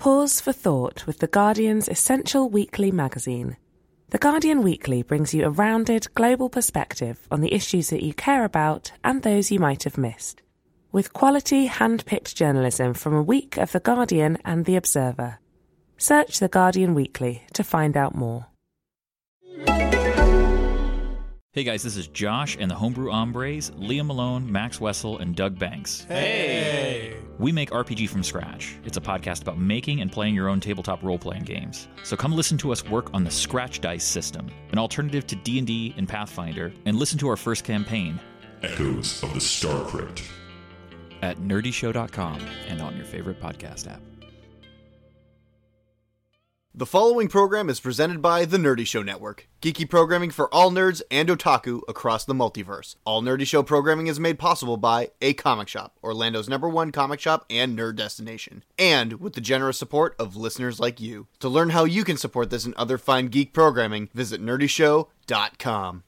Pause for thought with The Guardian's essential weekly magazine. The Guardian Weekly brings you a rounded, global perspective on the issues that you care about and those you might have missed. With quality, hand-picked journalism from a week of The Guardian and The Observer. Search The Guardian Weekly to find out more. Hey guys, this is Josh and the Homebrew Hombres, Liam Malone, Max Wessel, and Doug Banks. Hey! We make RPG from scratch. It's a podcast about making and playing your own tabletop role-playing games. So come listen to us work on the Scratch Dice system, an alternative to D&D and Pathfinder, and listen to our first campaign, Echoes of the Star Crypt, at nerdyshow.com and on your favorite podcast app. The following program is presented by The Nerdy Show Network, geeky programming for all nerds and otaku across the multiverse. All Nerdy Show programming is made possible by A Comic Shop, Orlando's #1 comic shop and nerd destination, and with the generous support of listeners like you. To learn how you can support this and other fine geek programming, visit nerdyshow.com.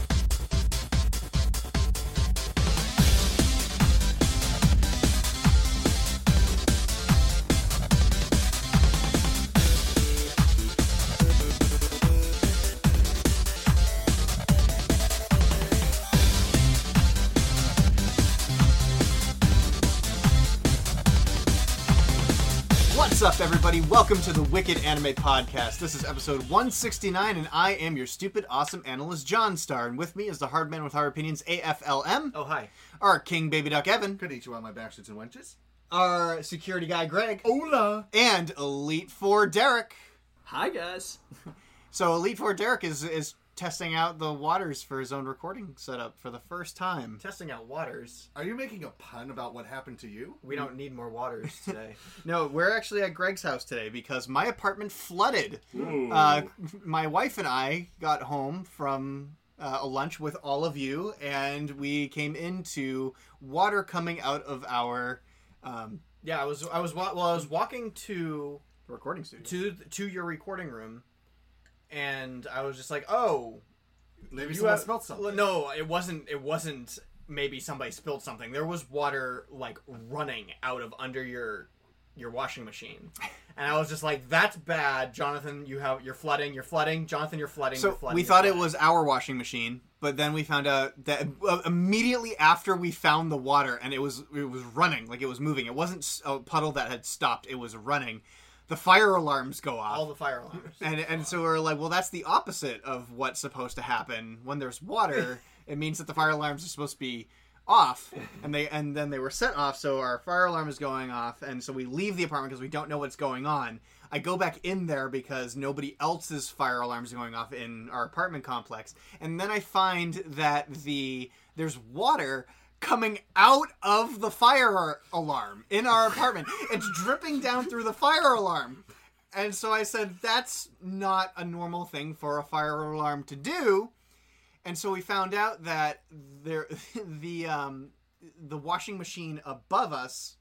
What's up, everybody? Welcome to the Wicked Anime Podcast. This is episode 169, and I am your stupid, awesome analyst, John Starr. And with me is the hard man with hard opinions, AFLM. Oh, hi. Our King Baby Duck, Evan. Konnichiwa, my backstreets and wenches. Our security guy, Greg. Hola. And Elite Four, Derek. Hi, guys. So Elite Four Derek is testing out the waters for his own recording setup for the first time. Testing out waters. Are you making a pun about what happened to you? We don't need more waters today. No, we're actually at Greg's house today because my apartment flooded. My wife and I got home from a lunch with all of you, and we came into water coming out of our Yeah, I was walking to the recording studio to your recording room, and I was just like, oh, Maybe someone spilled something. No, it wasn't. Maybe somebody spilled something. There was water like running out of under your washing machine, and I was just like, "That's bad, Jonathan. You're flooding. Jonathan, you're flooding." So you're flooding, we you're thought flooding. it was our washing machine, but then we found out that immediately after we found the water, and it was running, like it was moving. It wasn't a puddle that had stopped. It was running. The fire alarms go off. All the fire alarms. And so we're like, well, that's the opposite of what's supposed to happen. When there's water, it means that the fire alarms are supposed to be off, and then they were set off, so our fire alarm is going off, and so we leave the apartment because we don't know what's going on. I go back in there because nobody else's fire alarms are going off in our apartment complex, and then I find that there's water coming out of the fire alarm in our apartment. It's dripping down through the fire alarm. And so I said, that's not a normal thing for a fire alarm to do. And so we found out that the washing machine above us,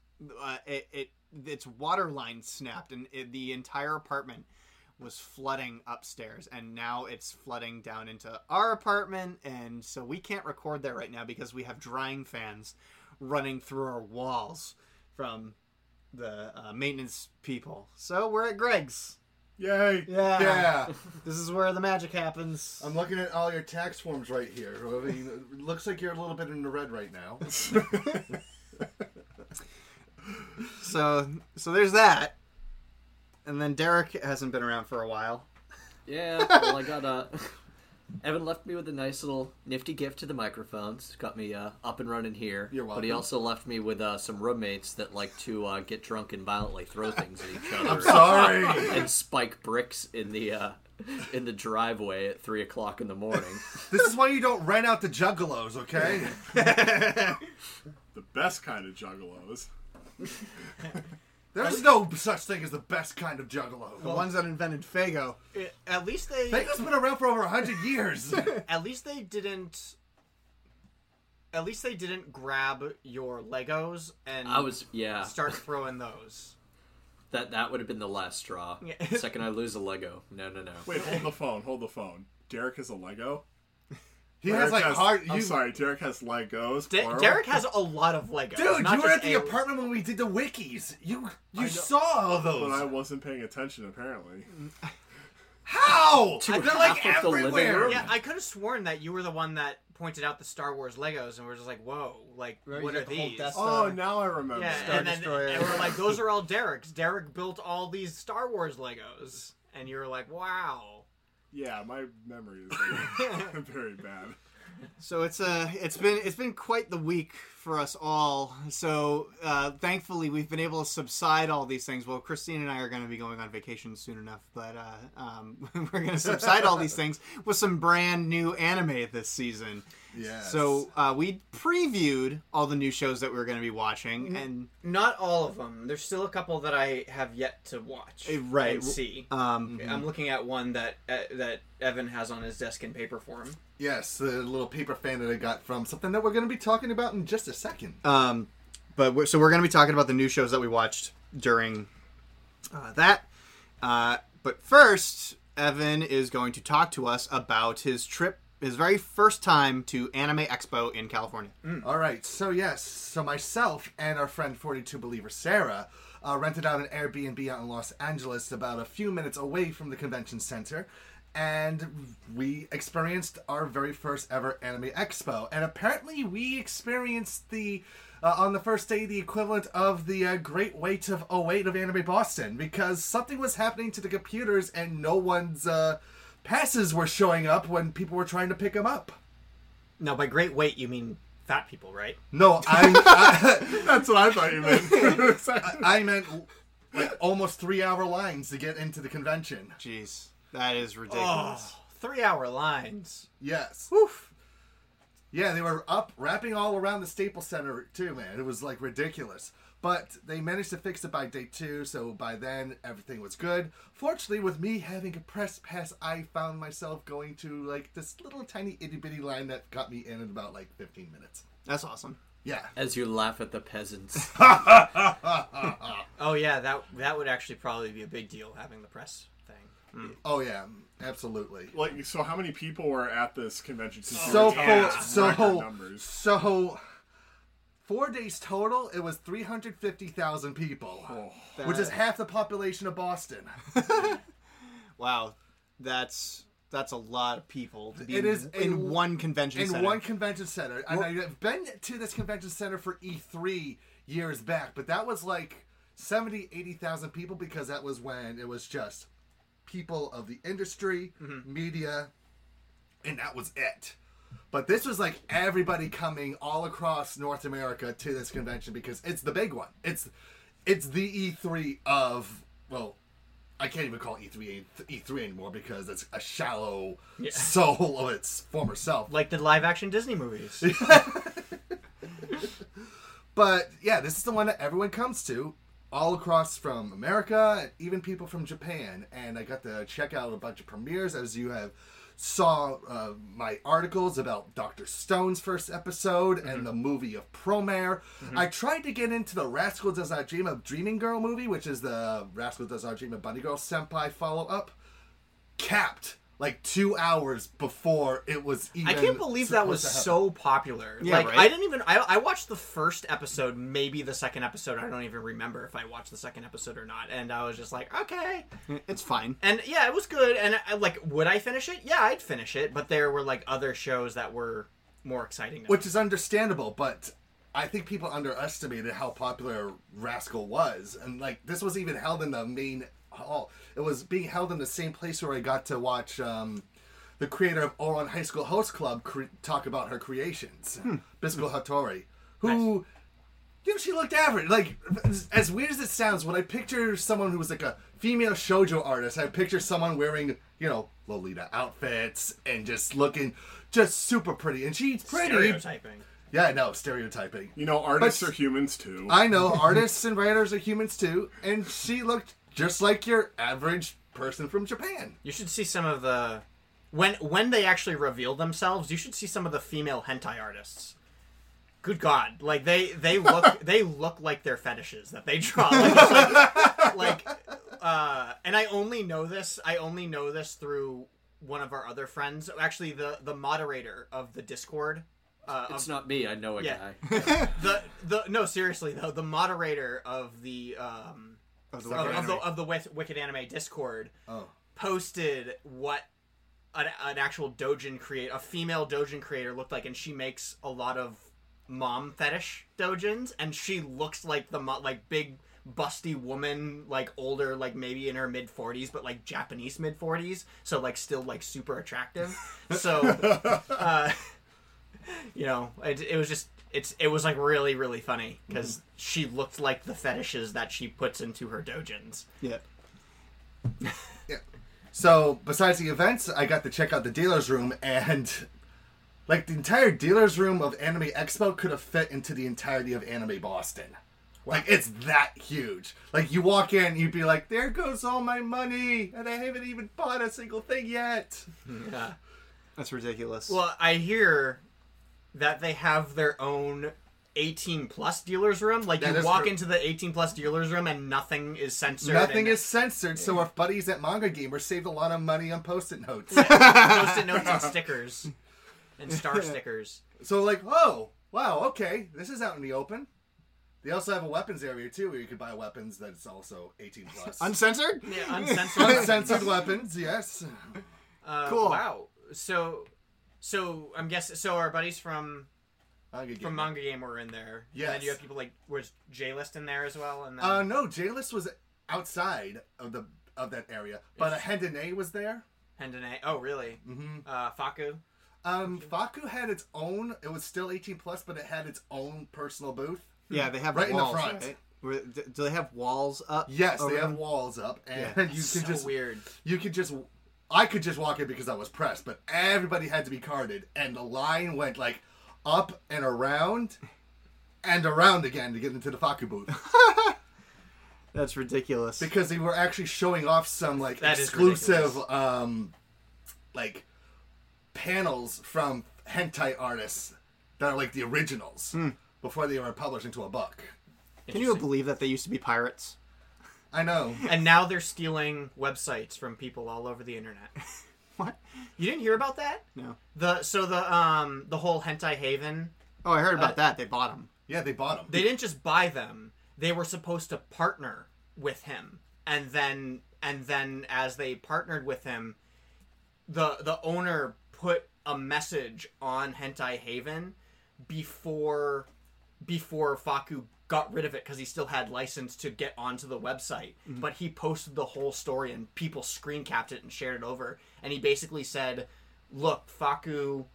its water line snapped, and the entire apartment was flooding upstairs, and now it's flooding down into our apartment, and so we can't record there right now because we have drying fans running through our walls from the maintenance people. So we're at Greg's. Yay! Yeah. This is where the magic happens. I'm looking at all your tax forms right here. I mean, it looks like you're a little bit in the red right now. So there's that. And then Derek hasn't been around for a while. Yeah, well, I got Evan left me with a nice little nifty gift to the microphones. Got me up and running here. You're welcome. But he also left me with some roommates that like to get drunk and violently throw things at each other. I'm sorry! And spike bricks in the driveway at 3 o'clock in the morning. This is why you don't rent out the juggalos, okay? The best kind of juggalos. There's no such thing as the best kind of juggalo. The ones that invented Fago. At least they. Fago's been around for over 100 years. At least they didn't grab your Legos and start throwing those. That would have been the last straw. The second I lose a Lego. No. Wait, hold the phone. Derek is a Lego? He has like hard. I'm sorry, Derek has Legos. Derek has a lot of Legos. Dude, not you were just at the apartment when we did the wikis. You saw all those. But I wasn't paying attention, apparently. How? To They're like half of the living everywhere. room. Yeah, I could have sworn that you were the one that pointed out the Star Wars Legos, and we're just like, whoa, like, Right, what you are got the whole these? Death Oh, now I remember. Yeah, Star and then Destroyer. and we're like, those are all Derek's. Derek built all these Star Wars Legos, and you were like, wow. Yeah, my memory is very bad. So it's been quite the week for us all. So thankfully we've been able to subside all these things. Well, Christine and I are going to be going on vacation soon enough, but we're going to subside all these things with some brand new anime this season. Yes. So we previewed all the new shows that we were going to be watching, and Not all of them. There's still a couple that I have yet to watch right. and see. Um, I'm looking at one that Evan has on his desk in paper form. Yes, the little paper fan that I got from something that we're going to be talking about in just a second. But we're going to be talking about the new shows that we watched during that. But first, Evan is going to talk to us about his trip, his very first time to Anime Expo in California. All right, so myself and our friend 42 Believer Sarah rented out an Airbnb out in Los Angeles, about a few minutes away from the convention center, and we experienced our very first ever Anime Expo. And apparently we experienced on the first day, the equivalent of the Great Wait of 08 of Anime Boston, because something was happening to the computers and no one's passes were showing up when people were trying to pick them up. Now, by great weight, you mean fat people, right? No, That's what I thought you meant. I meant like almost 3-hour lines to get into the convention. Jeez, that is ridiculous. 3-hour lines. Yes. Woof. Yeah, they were up, wrapping all around the Staples Center, too, man. It was, like, ridiculous. But they managed to fix it by day 2, so by then, everything was good. Fortunately, with me having a press pass, I found myself going to, like, this little tiny itty-bitty line that got me in about, like, 15 minutes. That's awesome. Yeah. As you laugh at the peasants. Oh, yeah, that would actually probably be a big deal, having the press thing. Oh, yeah, absolutely. Like, so how many people were at this convention? Since So, you were record numbers? so 4 days total, it was 350,000 people, which is half the population of Boston. Wow, that's a lot of people to be It is in one convention center. In one convention center. And I've been to this convention center for E3 years back, but that was like 70, 80,000 people, because that was when it was just people of the industry, media, and that was it. But this was like everybody coming all across North America to this convention, because it's the big one. It's the E3 of, well, I can't even call it E3 anymore, because it's a shallow soul of its former self. Like the live-action Disney movies. But yeah, this is the one that everyone comes to, all across from America, and even people from Japan. And I got to check out a bunch of premieres, as you have saw my articles about Dr. Stone's first episode and the movie of Promare. I tried to get into the Rascal Does Not Dream of Dreaming Girl movie, which is the Rascal Does Not Dream of Bunny Girl Senpai follow-up. Capped like 2 hours before it was even. I can't believe that was so popular. Yeah, like, right? I didn't even. I watched the first episode, maybe the second episode. I don't even remember if I watched the second episode or not. And I was just like, okay. It's fine. And yeah, it was good. And like, would I finish it? Yeah, I'd finish it. But there were like other shows that were more exciting. Which is understandable, but I think people underestimated how popular Rascal was. And like, this was even held in the main hall. It was being held in the same place where I got to watch the creator of Ouran High School Host Club talk about her creations, Bisco Hattori, who, you know, she looked average. Like, as weird as it sounds, when I picture someone who was like a female shoujo artist, I picture someone wearing, you know, Lolita outfits and just looking just super pretty. And she's pretty. Stereotyping. Yeah, no, stereotyping. You know, artists are humans too. I know, artists and writers are humans too, and she looked just like your average person from Japan. You should see some of the when they actually reveal themselves. You should see some of the female hentai artists. Good God, like they look like their fetishes that they draw. And I only know this through one of our other friends, actually the moderator of the Discord. It's not me. I know a Yeah. guy. No, seriously though, the moderator of the Wicked Anime Discord posted what an actual a female doujin creator looked like, and she makes a lot of mom fetish doujins, and she looks like the big busty woman, like older, like maybe in her mid-40s, but like Japanese mid-40s, so like still like super attractive. So you know, it was just it was like really, really funny because she looked like the fetishes that she puts into her doujins. Yeah. Yeah. So besides the events, I got to check out the dealer's room, and like the entire dealer's room of Anime Expo could have fit into the entirety of Anime Boston. Like, it's that huge. Like, you walk in, you'd be like, there goes all my money, and I haven't even bought a single thing yet. Yeah. That's ridiculous. Well, I hear that they have their own 18-plus dealer's room. Like, That you is walk true. into the 18-plus dealer's room and nothing is censored. Nothing is censored, so our buddies at Manga Gamer saved a lot of money on Post-it notes. Post-it notes and stickers. And star stickers. So, like, oh, wow, okay, this is out in the open. They also have a weapons area, too, where you could buy weapons that's also 18+. Uncensored? Yeah, uncensored. Uncensored weapons, yes. Cool. Wow. So I'm guessing, so our buddies from Manga Game were in there. Yes. And then you have people like, was J-List in there as well? And then... No, J-List was outside of that area, but Hendane was there. Hendane. Oh, really? Mm-hmm. Faku? Faku had its own, it was still 18+, but it had its own personal booth. Yeah, they have Right in the walls, front. right? Do they have walls up? Yes, they over have them? walls up, and Yeah. you So could just weird. I could just walk in because I was pressed, but everybody had to be carded, and the line went like up and around again to get into the Faku booth That's ridiculous. because they were actually showing off some like That is exclusive ridiculous. like panels from hentai artists that are like the originals before they were published into a book. Can you believe that they used to be pirates? I know. And now they're stealing websites from people all over the internet. What? You didn't hear about that? No. The whole Hentai Haven. Oh, I heard about that. They bought them. Yeah, they bought them. They didn't just buy them. They were supposed to partner with him. And then as they partnered with him, the owner put a message on Hentai Haven before Faku got rid of it because he still had license to get onto the website. Mm-hmm. But he posted the whole story and people screen capped it and shared it over. And he basically said, "Look, Faku."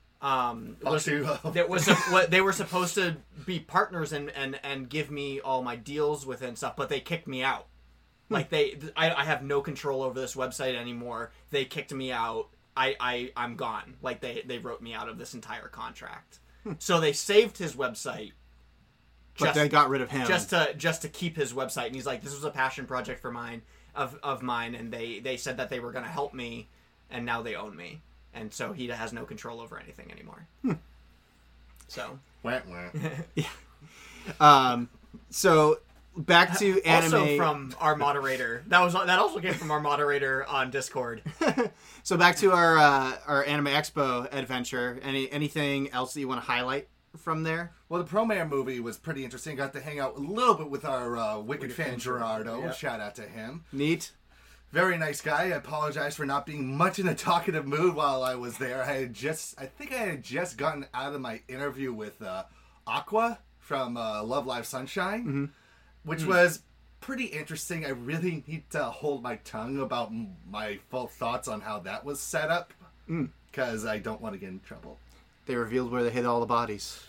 They were supposed to be partners and give me all my deals with it and stuff, but they kicked me out. Like I have no control over this website anymore. They kicked me out. I'm gone. Like they wrote me out of this entire contract. So they saved his website. But they got rid of him. Just to keep his website. And he's like, this was a passion project for mine, and they said that they were going to help me, and now they own me. And so he has no control over anything anymore. So. Wah, wah. So back to anime. Also from our moderator. That also came from our moderator on Discord. So back to our Anime Expo adventure. Anything else that you want to highlight from there? Well, the Promare movie was pretty interesting. Got to hang out a little bit with our Wicked fan Gerardo. Yeah. Shout out to him. Neat. Very nice guy. I apologize for not being much in a talkative mood while I was there. I think I had just gotten out of my interview with Aqua from Love Live Sunshine, which was pretty interesting. I really need to hold my tongue about my full thoughts on how that was set up, because I don't want to get in trouble. They revealed where they hid all the bodies.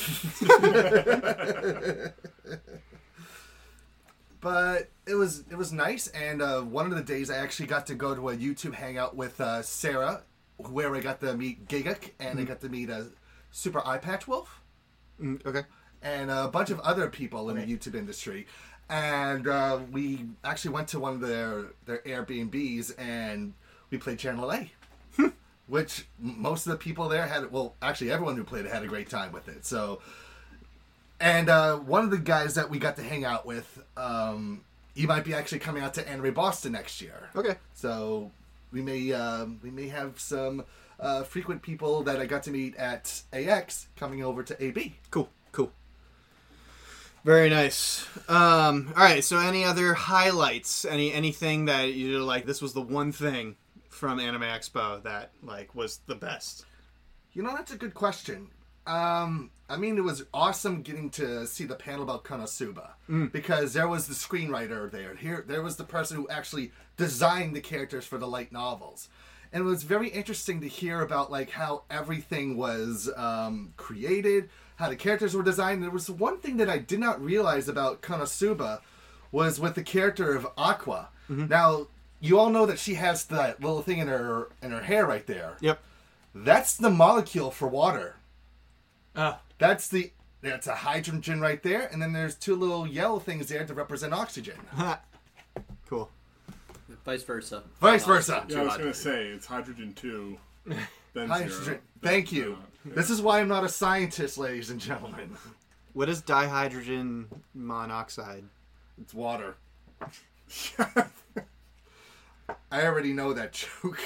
But it was nice, and one of the days I actually got to go to a YouTube hangout with Sarah, where I got to meet Gigak, and I got to meet Super Eye Patch Wolf, Okay. and a bunch of other people in the YouTube industry. And we actually went to one of their Airbnbs, and we played Channel A. Which most of the people there had, well, actually everyone who played it had a great time with it. So, and one of the guys that we got to hang out with, he might be actually coming out to Anime Boston next year. Okay. So, we may have some frequent people that I got to meet at AX coming over to AB. Cool. Very nice. All right. So, any other highlights? Anything that you're like? This was the one thing from Anime Expo that like was the best. You know, that's a good question. I mean, it was awesome getting to see the panel about Konosuba because there was the screenwriter there. There was the person who actually designed the characters for the light novels, and it was very interesting to hear about like how everything was created, how the characters were designed. There was one thing that I did not realize about Konosuba was with the character of Aqua. Now, you all know that she has that little thing in her hair right there. Yep. That's the molecule for water. Oh. That's a hydrogen right there, and then there's two little yellow things there to represent oxygen. Cool. Vice versa. Vice versa. Yeah, I was going to say, it's hydrogen 2, then Hydrogen. 0. Thank you. This is why I'm not a scientist, ladies and gentlemen. What is dihydrogen monoxide? It's water. I already know that joke.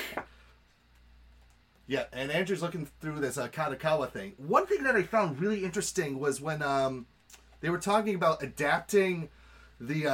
Yeah, and Andrew's looking through this Kadokawa thing. One thing that I found really interesting was when they were talking about adapting the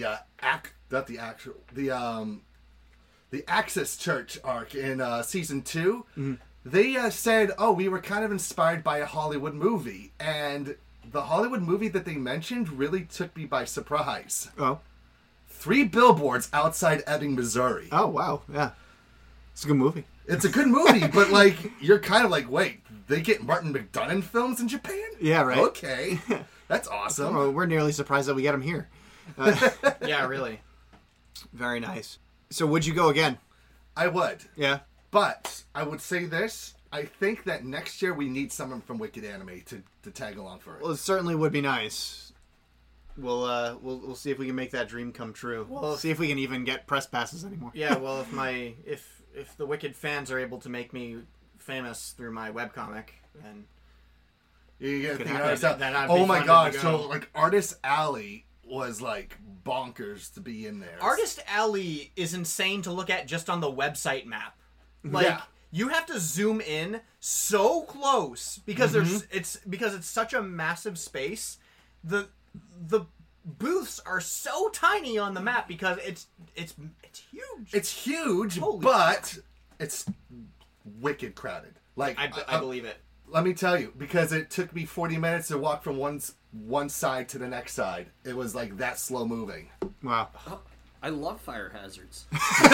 Axis Church arc in season 2. Mm-hmm. They said, "Oh, we were kind of inspired by a Hollywood movie," and the Hollywood movie that they mentioned really took me by surprise. Oh, 3 Billboards Outside Ebbing, Missouri. Oh, wow. Yeah. It's a good movie. It's a good movie, but like you're kind of like, wait, they get Martin McDonagh films in Japan? Yeah, right. Okay, that's awesome. Oh, we're nearly surprised that we get them here. Yeah, really. Very nice. So would you go again? I would. Yeah. But I would say this. I think that next year we need someone from Wicked Anime to tag along for it. Well, it certainly would be nice. We'll see if we can make that dream come true. We'll see if we can even get press passes anymore. Yeah, well, if the Wicked fans are able to make me famous through my webcomic, then you get that'd be oh my fun god! to go. So like Artist Alley was like bonkers to be in there. Artist Alley is insane to look at just on the website map. Like Yeah. you have to zoom in so close because it's such a massive space. The booths are so tiny on the map because it's huge. It's huge, Holy but it's wicked crowded. Like I believe it. Let me tell you, because it took me 40 minutes to walk from one side to the next side. It was like that slow moving. Wow. I love fire hazards.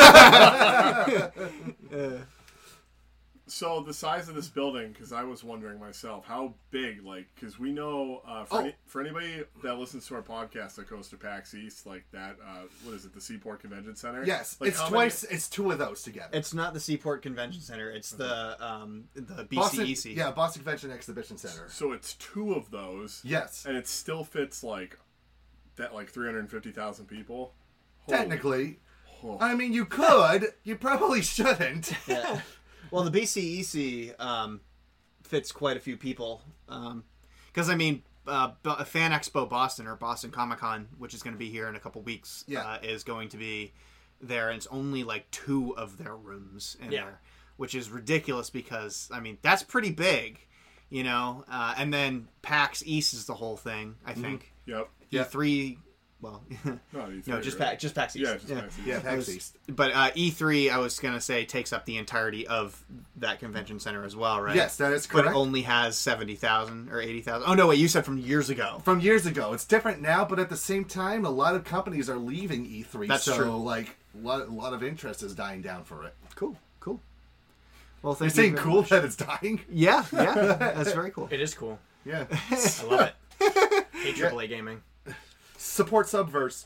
So the size of this building, because I was wondering myself, how big, like, because we know, for anybody that listens to our podcast that goes to PAX East, like that, what is it, the Seaport Convention Center? Yes, like it's twice. It's 2 of those together. It's not the Seaport Convention Center. It's the BCEC. Boston, Boston Convention Exhibition Center. So it's 2 of those. Yes. And it still fits, like 350,000 people? Holy. Technically. Oh. I mean, you could. You probably shouldn't. Yeah. Well, the BCEC fits quite a few people. Because, I mean, Fan Expo Boston, or Boston Comic Con, which is going to be here in a couple weeks, is going to be there. And it's only like 2 of their rooms in there, which is ridiculous because, I mean, that's pretty big, you know? And then PAX East is the whole thing, I think. Yep. E3... Well, no, just PAX East. Yeah, just PAX East. Yeah, PAX East. But E3, I was going to say, takes up the entirety of that convention center as well, right? Yes, that is correct. But it only has 70,000 or 80,000. Oh, no, wait, you said from years ago. From years ago. It's different now, but at the same time, a lot of companies are leaving E3. That's true. Like, a lot of interest is dying down for it. Cool. Well, You're thank you saying very cool much. that it's dying? Yeah, that's very cool. It is cool. Yeah. I love it. Hate AAA gaming. Support Subverse.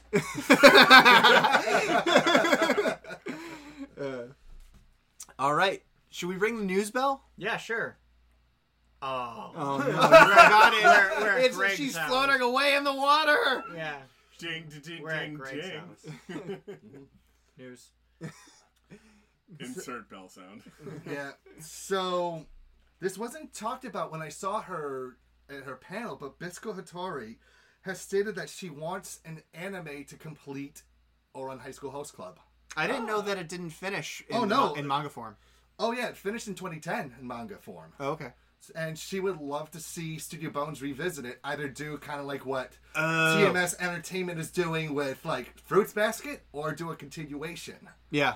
All right. Should we ring the news bell? Yeah, sure. Oh no. You forgot it. We're at It's, Greg's she's house. floating away in the water. Yeah. Ding, ding, We're at ding, Greg's ding. house. News. Insert bell sound. Yeah. So, this wasn't talked about when I saw her at her panel, but Bisco Hattori has stated that she wants an anime to complete Ouran High School Host Club. I didn't know that it didn't finish in, Oh, no. in manga form. Oh yeah, it finished in 2010 in manga form. Oh, okay. And she would love to see Studio Bones revisit it, either do kind of like what Oh. TMS Entertainment is doing with like Fruits Basket, or do a continuation. Yeah.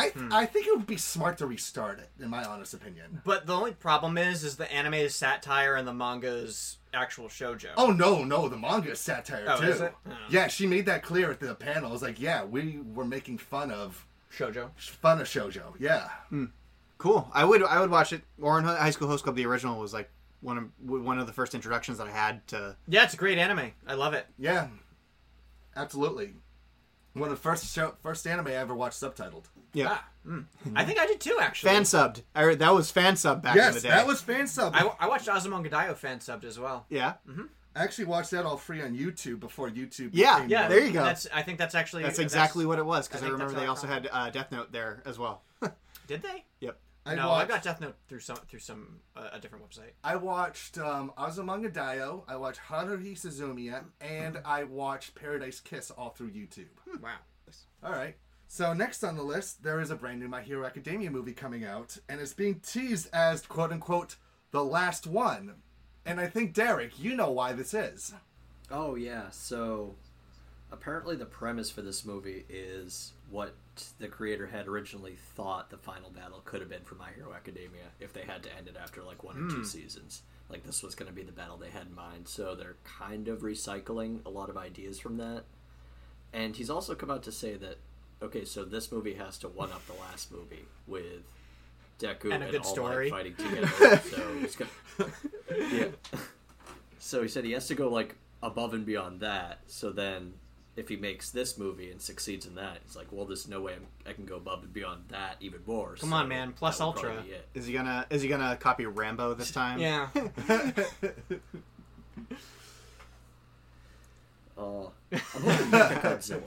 I think it would be smart to restart it, in my honest opinion. But the only problem is the anime is satire and the manga is actual shoujo. Oh no, the manga is satire Oh, too. is it? Oh. Yeah, she made that clear at the panel. It was like, yeah, we were making fun of Shoujo. shoujo. Yeah. Cool. I would watch it. Ouran High School Host Club, the original, was like one of the first introductions that I had to. Yeah, it's a great anime. I love it. Yeah, absolutely. One of the first anime I ever watched subtitled. Yeah. I think I did too, actually. Fan subbed. That was fan sub back in the Yes, day. that was fan sub. I watched Azumangadayo fan subbed as well. Yeah. I actually watched that all free on YouTube before YouTube. Yeah, became Yeah, There you go. I think that's actually That's exactly what it was, because I think remember that's they how also I had Death Note there as well. Did they? Yep. I No, watched, I got Death Note through some a different website. I watched Azumangadayo, I watched Haruhi Suzumiya, and I watched Paradise Kiss all through YouTube. Wow. All right. So next on the list, there is a brand new My Hero Academia movie coming out, and it's being teased as "quote unquote" the last one. And I think Derek, you know why this is. Oh yeah, so apparently the premise for this movie is what the creator had originally thought the final battle could have been for My Hero Academia if they had to end it after like 1 or 2 seasons. Like this was going to be the battle they had in mind, so they're kind of recycling a lot of ideas from that. And he's also come out to say that, okay, so this movie has to one-up the last movie with Deku And a and good All story. Might fighting together. So he's gonna, yeah. So he said he has to go like above and beyond that. So then, if he makes this movie and succeeds in that, it's like, well, there's no way I can go above and beyond that even more. Come so on, man. Plus that would probably Ultra. be it. Is he gonna copy Rambo this time? Yeah. I'm hoping Mechagodzilla.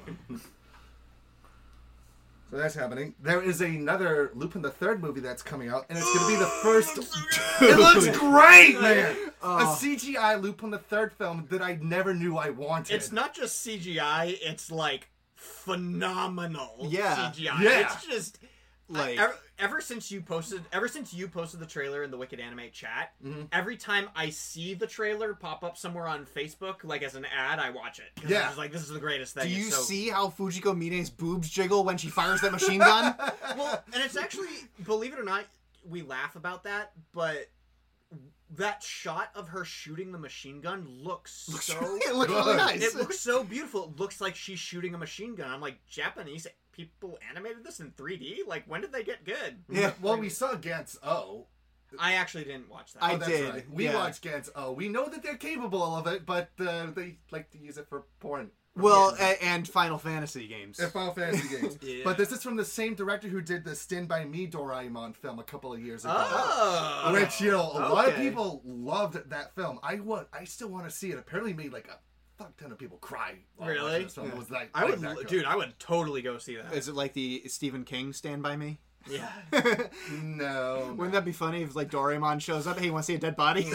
So that's happening. There is another Lupin the Third movie that's coming out, and it's going to be the first. It looks great, man. A CGI Lupin the Third film that I never knew I wanted. It's not just CGI, it's like phenomenal Yeah. CGI. Yeah. It's just Like- ever since you posted the trailer in the Wicked Anime chat, every time I see the trailer pop up somewhere on Facebook, like as an ad, I watch it. 'Cause Yeah. I'm just like, this is the greatest thing. Do you It's so... see how Fujiko Mine's boobs jiggle when she fires that machine gun? Well, and it's actually, believe it or not, we laugh about that, but that shot of her shooting the machine gun looks so... It looks really nice. It looks so beautiful. It looks like she's shooting a machine gun. I'm like, Japanese people animated this in 3D? Like, when did they get good? Yeah. Well, we saw Gantz O. I actually didn't watch that. I Oh, that's did, right. We yeah. watched Gantz O. We know that they're capable of it, but they like to use it for porn. Well, and Final Fantasy games. And Final Fantasy games. Yeah. But this is from the same director who did the Stand By Me Doraemon film a couple of years ago. Oh! Which, you know, a lot of Okay. people loved that film. I still want to see it. Apparently made like a fuck ton of people cry while Really? watching this film. It was like, I would, that good. dude, I would totally go see that. Is it like the Stephen King Stand By Me? Yeah. No. Wouldn't that be funny if like Doraemon shows up? Hey, you want to see a dead body?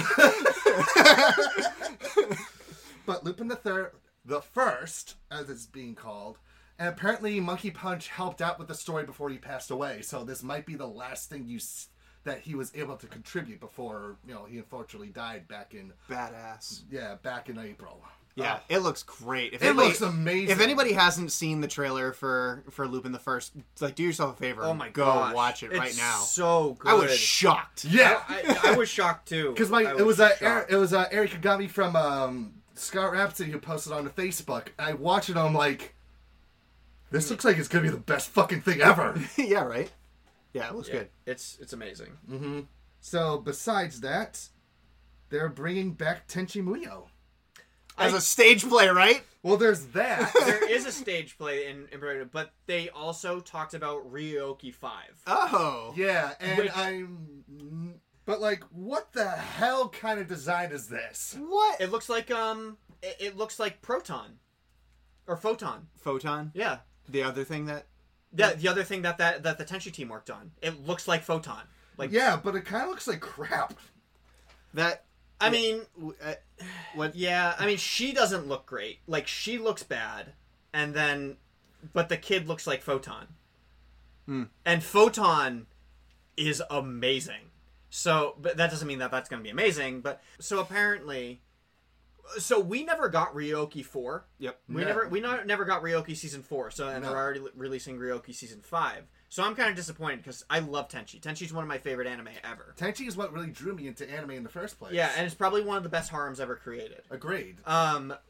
But Lupin the First, as it's being called, and apparently Monkey Punch helped out with the story before he passed away. So this might be the last thing that he was able to contribute before, you know, he unfortunately died back in Badass. back in April. Yeah, it looks great. If It looks amazing. If anybody hasn't seen the trailer for Lupin the First, like, do yourself a favor. Oh and my go gosh. watch it right It's now. so good. I was shocked. Yeah, I was shocked too. because I it was shocked. Eric Kagami from Scott Rhapsody who posted on the Facebook. I watched it. I'm like, this looks like it's gonna be the best fucking thing ever. Yeah, right. Yeah, it looks Yeah, good. it's amazing. So besides that, they're bringing back Tenchi Muyo. As a stage play, right? Well, there's that. There is a stage play in Imperative, but they also talked about Ryoki 5. Oh. Yeah, and Which- but like, what the hell kind of design is this? What? It looks like it looks like Proton or Photon. Photon? Yeah. The other thing that... Yeah, the other thing that the Tenchi team worked on. It looks like Photon. Like Yeah, but it kind of looks like crap. That... I mean, what? yeah, I mean she doesn't look great. Like she looks bad, and then but the kid looks like Photon. And Photon is amazing. So, but that doesn't mean that that's going to be amazing. But so apparently, so we never got Ryoki 4. Yep. We never got Ryoki season 4. So and they're already releasing Ryoki season 5. So I'm kind of disappointed because I love Tenchi. Tenchi's one of my favorite anime ever. Tenchi is what really drew me into anime in the first place. Yeah, and it's probably one of the best harems ever created. Agreed. But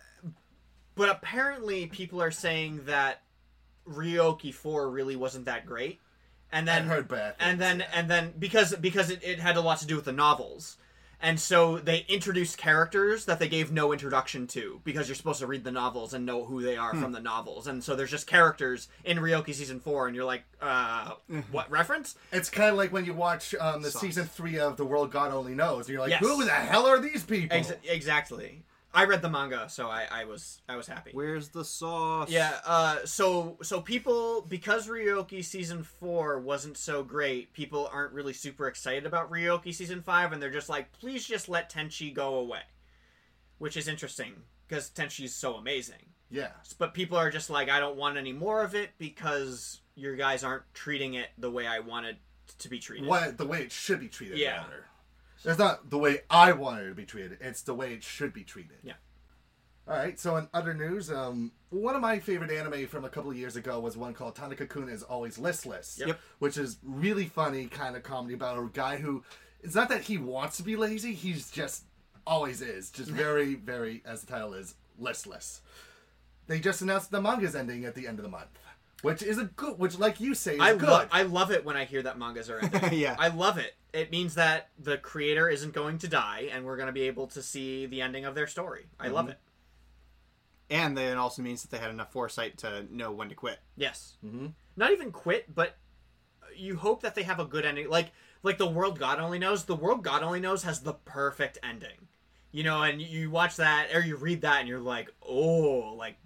apparently people are saying that Ryoki 4 really wasn't that great. And then I heard bad and things, then because it had a lot to do with the novels. And so they introduced characters that they gave no introduction to because you're supposed to read the novels and know who they are from the novels. And so there's just characters in Ryoki season 4 and you're like, what reference? It's kind of like when you watch the season 3 of The World God Only Knows. And you're like, Yes. who the hell are these people? Exactly. I read the manga, so I was happy. Where's the sauce? Yeah, so people, because Ryoki Season 4 wasn't so great, people aren't really super excited about Ryoki Season 5, and they're just like, please just let Tenchi go away. Which is interesting, because Tenchi's so amazing. Yeah. But people are just like, I don't want any more of it, because your guys aren't treating it the way I wanted to be treated. The way it should be treated, Yeah. rather. It's not the way I wanted it to be treated. It's the way it should be treated. Yeah. All right. So in other news, one of my favorite anime from a couple of years ago was one called Tanaka-kun is Always Listless. Yep. Which is really funny kind of comedy about a guy who, it's not that he wants to be lazy. He's just always is. Just very, very, as the title is, listless. They just announced the manga's ending at the end of the month. Which is which like you say, is good. I love it when I hear that mangas are ending. Yeah. I love it. It means that the creator isn't going to die, and we're going to be able to see the ending of their story. I love it. And then it also means that they had enough foresight to know when to quit. Yes. Mm-hmm. Not even quit, but you hope that they have a good ending. Like The World God Only Knows. The World God Only Knows has the perfect ending. You know, and you watch that, or you read that, and you're like, oh, like...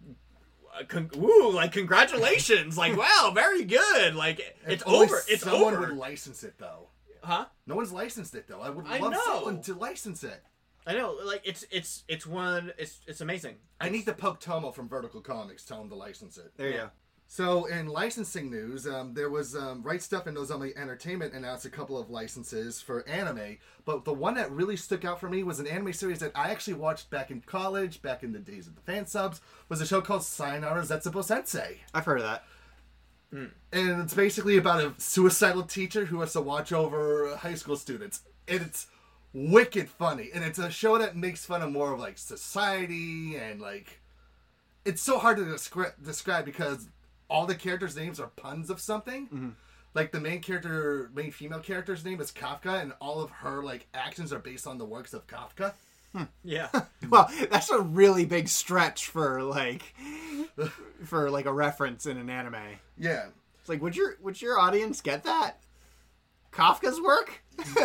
congratulations! Like, wow, very good. Like, it's over. It's someone over. would license it though. Huh? No one's licensed it though. I would I love know. someone to license it. I know. Like, it's amazing. I need to poke Tomo from Vertical Comics. Tell him to license it. There you go. So in licensing news, there was Right Stuff and Nozomi Entertainment announced a couple of licenses for anime, but the one that really stuck out for me was an anime series that I actually watched back in college, back in the days of the fan subs, was a show called Sayonara Zetsubo Sensei. I've heard of that. And it's basically about a suicidal teacher who has to watch over high school students. And it's wicked funny. And it's a show that makes fun of more of like society and like... It's so hard to describe because all the characters' names are puns of something. Mm-hmm. Like the main female character's name is Kafka, and all of her like actions are based on the works of Kafka. Yeah. Well, that's a really big stretch for a reference in an anime. Yeah. It's like, would your audience get that? Kafka's work?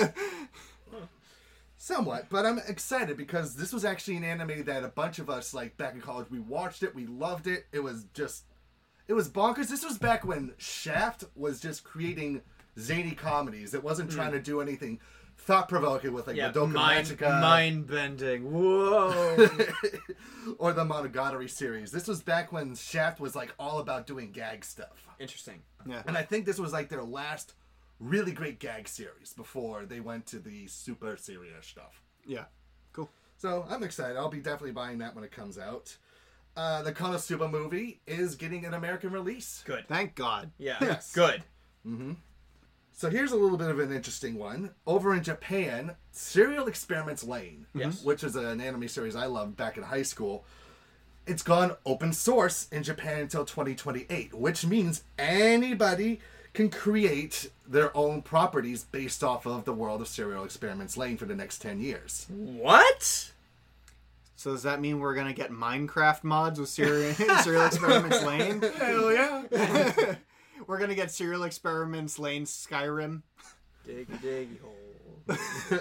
Somewhat, but I'm excited because this was actually an anime that a bunch of us, like, back in college, we watched it, we loved it. It was bonkers. This was back when Shaft was just creating zany comedies. It wasn't trying to do anything thought-provoking with, like, Madoka Magica. Mind-bending. Whoa. Or the Monogatari series. This was back when Shaft was, like, all about doing gag stuff. Interesting. Yeah. And I think this was, like, their last really great gag series before they went to the super serious stuff. Yeah. Cool. So I'm excited. I'll be definitely buying that when it comes out. The Konosuba movie is getting an American release. Good. Thank God. Yeah. Yes. Good. So here's a little bit of an interesting one. Over in Japan, Serial Experiments Lane, which is an anime series I loved back in high school, it's gone open source in Japan until 2028, which means anybody can create their own properties based off of the world of Serial Experiments Lane for the next 10 years. What? So does that mean we're going to get Minecraft mods with Serial Experiments Lane? Hell yeah! We're going to get Serial Experiments Lane Skyrim. Diggy hole.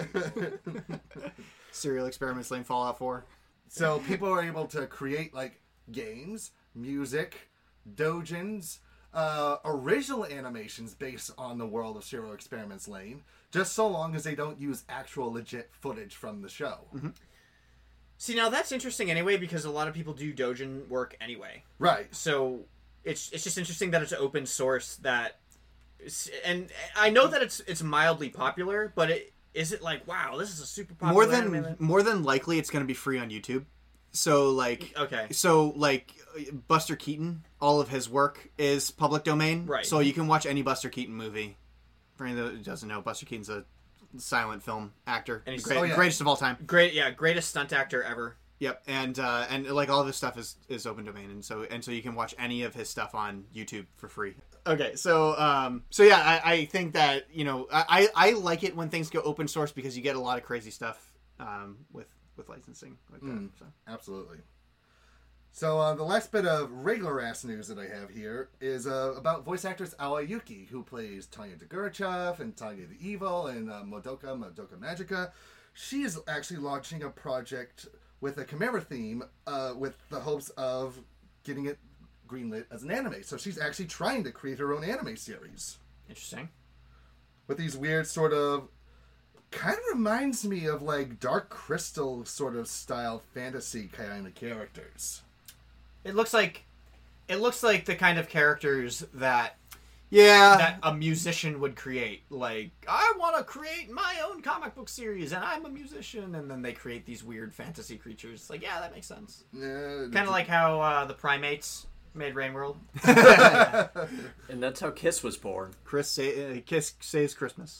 Serial Experiments Lane Fallout 4. So people are able to create like games, music, doujins, original animations based on the world of Serial Experiments Lane, just so long as they don't use actual legit footage from the show. Mm-hmm. See, now that's interesting anyway, because a lot of people do doujin work anyway. Right. So it's just interesting that it's open source, that And I know that it's mildly popular, but is it like, wow, this is a super popular more than likely it's going to be free on YouTube. So like okay. So like Buster Keaton, all of his work is public domain. Right. So you can watch any Buster Keaton movie. For anyone who doesn't know, Buster Keaton's a silent film actor. And he's greatest of all time. Greatest stunt actor ever. Yep, and like all of his stuff is open domain, and so you can watch any of his stuff on YouTube for free. Okay, so yeah, I think that I like it when things go open source because you get a lot of crazy stuff with licensing like that. So. Absolutely. So the last bit of regular ass news that I have here is about voice actress Aoi Yuki, who plays Tanya Degurachev and Tanya the Evil and Madoka Magica. She is actually launching a project with a Chimera theme with the hopes of getting it greenlit as an anime. So she's actually trying to create her own anime series. Interesting. With these weird sort of... Kind of reminds me of like Dark Crystal sort of style fantasy kind of characters. It looks like the kind of characters that a musician would create. Like, I want to create my own comic book series, and I'm a musician, and then they create these weird fantasy creatures. Like, yeah, that makes sense. Kind of like how the Primates made Rain World. And that's how Kiss was born. Kiss saves Christmas.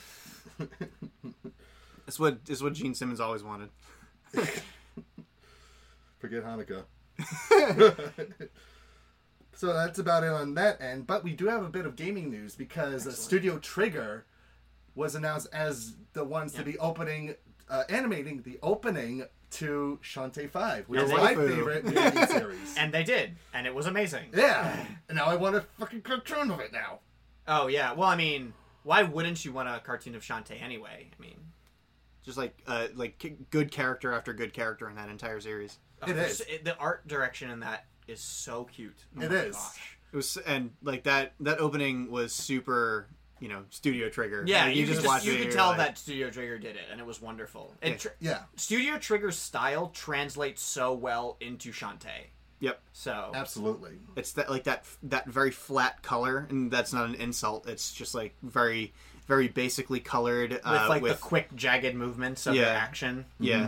It's what Gene Simmons always wanted. Forget Hanukkah. So that's about it on that end. But we do have a bit of gaming news because Studio Trigger was announced as the ones to be animating the opening to Shantae 5, which is my favorite video game series. And they did, and it was amazing. Yeah. And now I want a fucking cartoon of it now. Oh, yeah. Well, I mean, why wouldn't you want a cartoon of Shantae anyway? I mean... Just like good character after good character in that entire series. It is. The art direction in that is so cute. It is. Gosh. It was, and like that opening was super, Studio Trigger. Yeah, like, you could tell that Studio Trigger did it, and it was wonderful. Studio Trigger's style translates so well into Shantae. Yep. So absolutely, it's that very flat color, and that's not an insult. It's just like very, very basically colored with the quick jagged movements of their action. Yeah.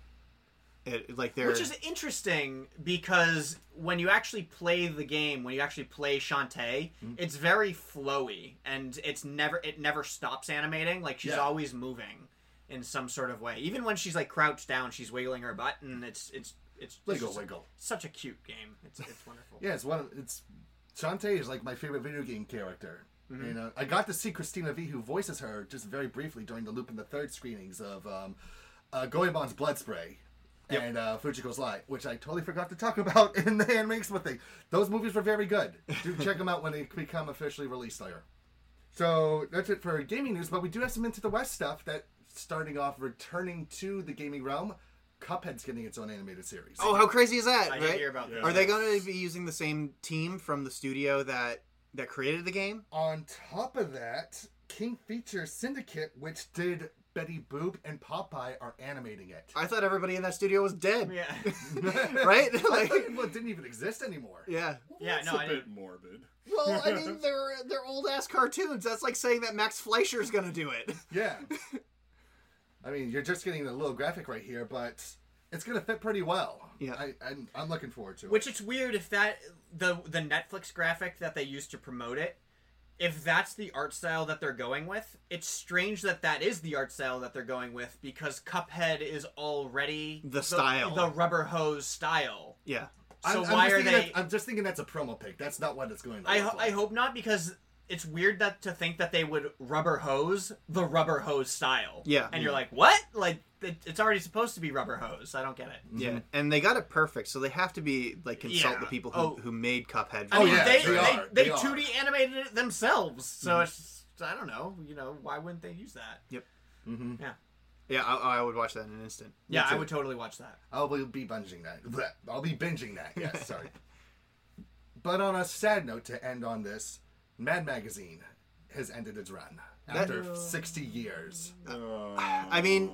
Mm-hmm. Which is interesting because when you actually play the game, when you actually play Shantae, it's very flowy and it never stops animating. Like she's always moving in some sort of way. Even when she's like crouched down, she's wiggling her butt, and it's wiggle. Such a cute game. It's wonderful. Yeah, Shantae is like my favorite video game character. Mm-hmm. I got to see Christina V, who voices her, just very briefly during the Lupin the Third screenings of Goemon's Blood Spray and Fujiko's Light, which I totally forgot to talk about in the Anime Expo thing. Those movies were very good. Do check them out when they become officially released later. So that's it for gaming news, but we do have some Into the West stuff that, starting off, returning to the gaming realm. Cuphead's getting its own animated series. Oh, how crazy is that? I didn't hear about that. Are they going to be using the same team from the studio that created the game? On top of that, King Feature Syndicate, which did Betty Boop and Popeye, are animating it. I thought everybody in that studio was dead. Yeah. Right? It didn't even exist anymore. Yeah. Yeah, That's a bit morbid. Well, I mean, they're old-ass cartoons. That's like saying that Max Fleischer's going to do it. Yeah. I mean, you're just getting a little graphic right here, but it's going to fit pretty well. Yeah. I'm looking forward to it. Which it's weird if that the Netflix graphic that they used to promote it, if that's the art style that they're going with, it's strange that is the art style that they're going with because Cuphead is already the style, the rubber hose style. Yeah. So why are they? I'm just thinking that's a promo pic. That's not what it's going to. I hope not, because it's weird to think that they would rubber hose the rubber hose style. Yeah. And you're like, what? Like, it's already supposed to be rubber hose. I don't get it. Yeah. And they got it perfect, so they have to be, like, consult the people who made Cuphead. I mean, they are. 2D animated it themselves, so it's, I don't know, why wouldn't they use that? Yep. Mm-hmm. Yeah. Yeah, I would watch that in an instant. Yeah, I would totally watch that. I'll be binging that. I'll be binging that. Yes, sorry. But on a sad note to end on this, Mad Magazine has ended its run after 60 years. I mean,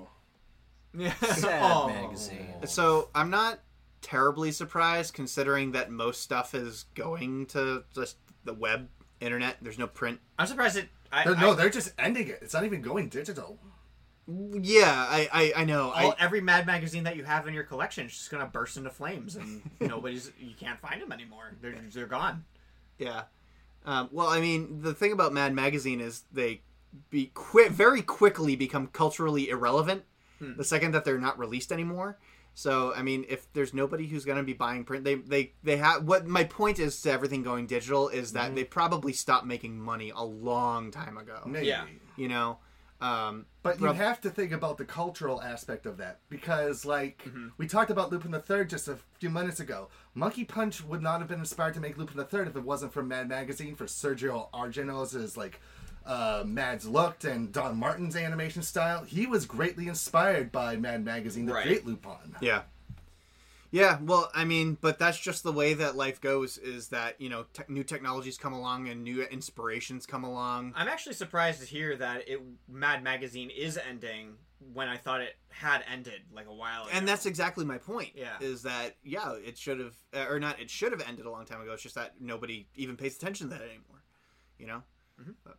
Sad magazine. So I'm not terribly surprised considering that most stuff is going to just the web internet. There's no print. I'm surprised it. They're just ending it. It's not even going digital. Yeah, I know. Every Mad magazine that you have in your collection is just gonna burst into flames, and you can't find them anymore. They're gone. Yeah. Well, I mean, the thing about Mad Magazine is they very quickly become culturally irrelevant the second that they're not released anymore. So, I mean, if there's nobody who's going to be buying print, they have. What my point is to everything going digital is that they probably stopped making money a long time ago. Maybe. Yeah. You know. But you have to think about the cultural aspect of that because, like, we talked about Lupin the Third just a few minutes ago. Monkey Punch would not have been inspired to make Lupin the Third if it wasn't for Mad Magazine, for Sergio Argeno's Mad's look and Don Martin's animation style. He was greatly inspired by Mad Magazine to create Lupin. Yeah. Yeah, well, I mean, but that's just the way that life goes, is that, new technologies come along and new inspirations come along. I'm actually surprised to hear that Mad Magazine is ending when I thought it had ended like a while ago. And that's exactly my point. Yeah. Is that, it should have, it should have ended a long time ago. It's just that nobody even pays attention to that anymore, But,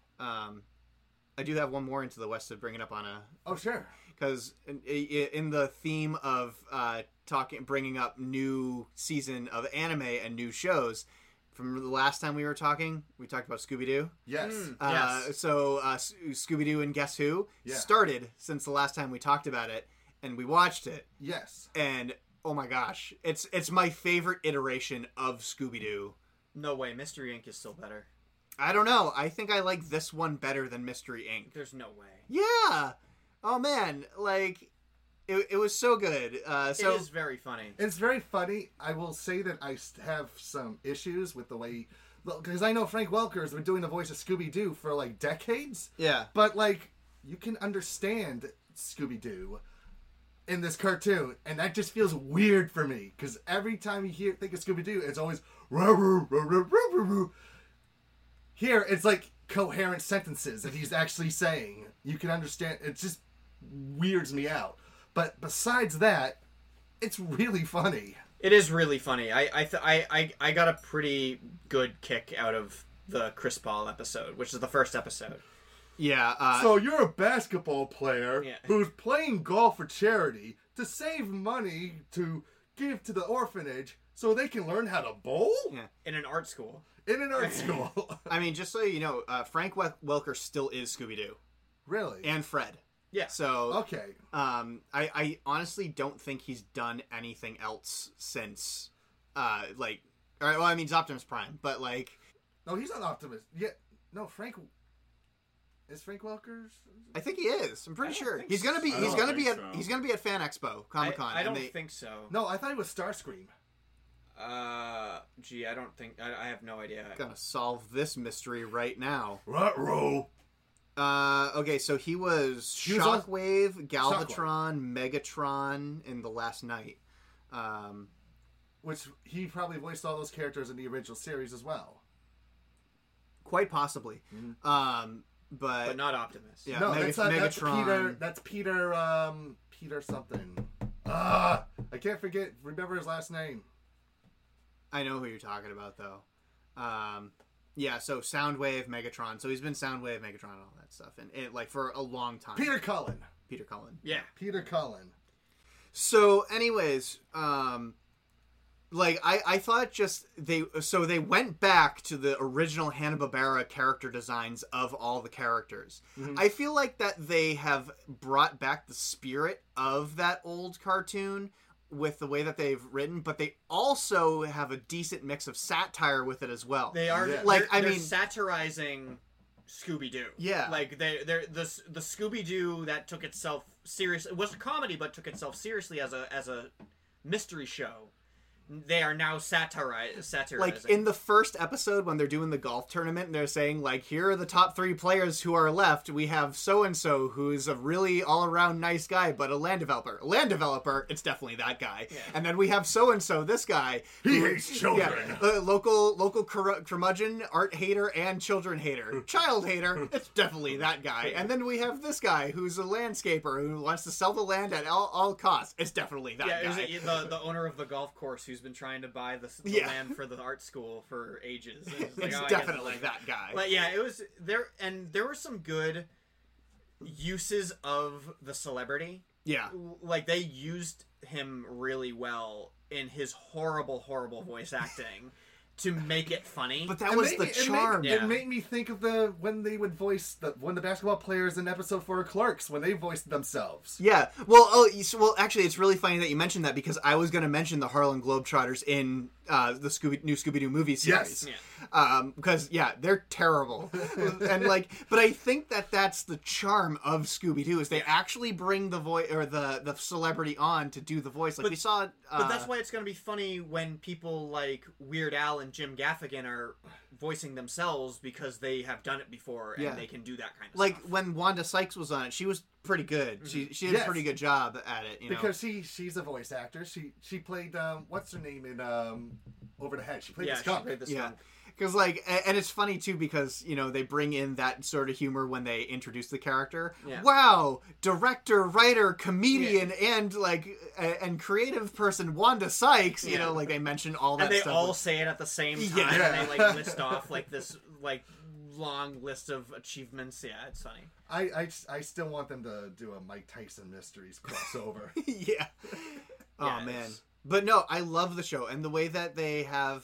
I do have one more Into the West to bring it up on a... Oh, sure. Because in the theme of bringing up new season of anime and new shows, from the last time we were talking, we talked about Scooby-Doo. Yes. Yes. So Scooby-Doo and Guess Who started since the last time we talked about it, and we watched it. Yes. And oh my gosh, it's my favorite iteration of Scooby-Doo. No way, Mystery Inc. is still better. I don't know. I think I like this one better than Mystery Inc. There's no way. Yeah. Oh man, like it was so good. It is very funny. It's very funny. I will say that I have some issues with the way, because I know Frank Welker has been doing the voice of Scooby-Doo for like decades. Yeah. But like, you can understand Scooby-Doo in this cartoon, and that just feels weird for me because every time you think of Scooby-Doo, it's always rah, rah, rah, rah, rah, rah, rah. Here, it's like coherent sentences that he's actually saying. You can understand. It just weirds me out. But besides that, it's really funny. It is really funny. I got a pretty good kick out of the Chris Paul episode, which is the first episode. Yeah. So you're a basketball player Yeah. who's playing golf for charity to save money to give to the orphanage so they can learn how to bowl? Yeah. In an art school. In an art school. I mean, just so you know, Frank Welker still is Scooby-Doo. Really? And Fred. Yeah. So, Okay. I honestly don't think he's done anything else since, he's Optimus Prime, but like... No, he's not Optimus. Yeah. No, Frank... Is Frank Welker's? I think he is. I'm pretty sure. think He's gonna be. so. He's gonna be I at. don't think so. He's gonna be at Fan Expo, Comic Con. I don't think so. No, I thought he was Starscream. Gee, I don't think... I have no idea. Gonna solve this mystery right now. Ruh-roh. Okay, so he was He was on- Shockwave, Galvatron, Megatron in The Last Night. Which he probably voiced all those characters in the original series as well. Quite possibly. But not Optimus. Yeah, No, that's not. Megatron. That's Peter. Peter something. I can't remember his last name. I know who you're talking about, though. Yeah, so Soundwave, Megatron. So he's been Soundwave, Megatron, and all that stuff, and for a long time. Peter Cullen. Peter Cullen. Yeah. Peter Cullen. So, anyways, I thought they went back to the original Hanna-Barbera character designs of all the characters. Mm-hmm. I feel like that they have brought back the spirit of that old cartoon with the way that they've written, but they also have a decent mix of satire with it as well. They are Yeah. they're satirizing Scooby-Doo. Yeah. Like they're the Scooby-Doo that took itself serious. It was a comedy, but took itself seriously as a mystery show. They are now satirizing. Like, in the first episode, when they're doing the golf tournament, and they're saying, like, here are the top 3 players who are left. We have so-and-so, who's a really all-around nice guy, but a land developer. A land developer, it's definitely that guy. Yeah. And then we have so-and-so, this guy. He hates children. Yeah, local curmudgeon, art hater, and children hater. Child hater, it's definitely that guy. And then we have this guy, who's a landscaper, who wants to sell the land at all costs. It's definitely that guy. The owner of the golf course who's who's been trying to buy the Yeah. land for the art school for ages. And it's It's "Oh, I get definitely it." that guy. But yeah, it was there, and there were some good uses of the celebrity. Yeah. Like they used him really well in his horrible voice acting to make it funny. But that was the charm. Yeah. It made me think of when they would voice when the basketball players in episode 4 of Clerks, when they voiced themselves. Yeah. Well, actually, it's really funny that you mentioned that because I was going to mention the Harlem Globetrotters in the new Scooby-Doo movie series. Yes. Because they're terrible, and but I think that's the charm of Scooby-Doo is they actually bring the voice or the celebrity on to do the voice. Like we saw, but that's why it's going to be funny when people like Weird Al and Jim Gaffigan are voicing themselves because they have done it before and they can do that kind of stuff. when Wanda Sykes was on it, she was pretty good. She did a pretty good job at it. Because she's a voice actor. She played what's her name in Over the Hedge. She played the skunk. She played the skunk. Because and it's funny too because they bring in that sort of humor when they introduce the character. Yeah. Wow, director, writer, comedian, and and creative person Wanda Sykes. They mention all that. And they stuff. all say it at the same time. Yeah. And they list off this long list of achievements. Yeah, it's funny. I still want them to do a Mike Tyson Mysteries crossover. Yeah. Oh Yeah, man, but no, I love the show and the way that they have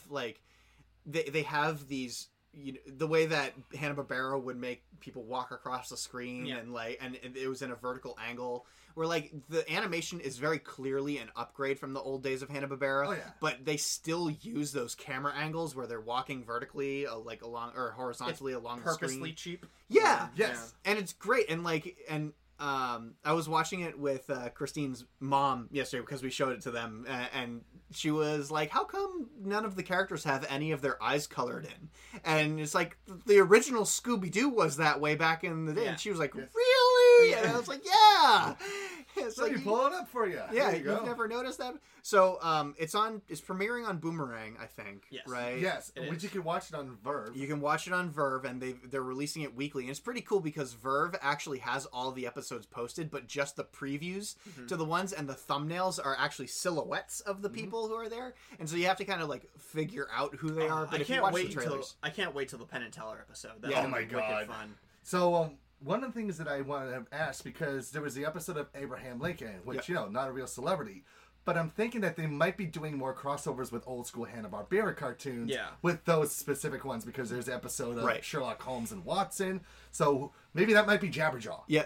they have these. The way that Hanna-Barbera would make people walk across the screen and it was in a vertical angle where the animation is very clearly an upgrade from the old days of Hanna-Barbera. Oh, yeah. But they still use those camera angles where they're walking vertically along or horizontally along the screen. Purposely cheap. Yeah. Yes. And it's great and I was watching it with Christine's mom yesterday because we showed it to them, and she was like, "How come none of the characters have any of their eyes colored in?" And it's like the original Scooby-Doo was that way back in the day, and she was like, "Really?" And I was like, "Yeah." It's Let me pull it up for you. Yeah, There you go. you've never noticed that. So it's premiering on Boomerang, I think. Yes. Right. Yes, It which is. you can watch it on Verve. You can watch it on Verve, and they're releasing it weekly, and it's pretty cool because Verve actually has all the episodes posted, but just the previews to the ones and the thumbnails are actually silhouettes of the people who are there, and so you have to kind of figure out who they are. But if you watch the trailers, I can't wait till the Penn and Teller episode. That's Yeah. gonna Oh my be wicked God. fun. So one of the things that I wanted to ask, because there was the episode of Abraham Lincoln, which not a real celebrity, but I'm thinking that they might be doing more crossovers with old school Hanna-Barbera cartoons with those specific ones, because there's the episode of Sherlock Holmes and Watson, so maybe that might be Jabberjaw. yeah.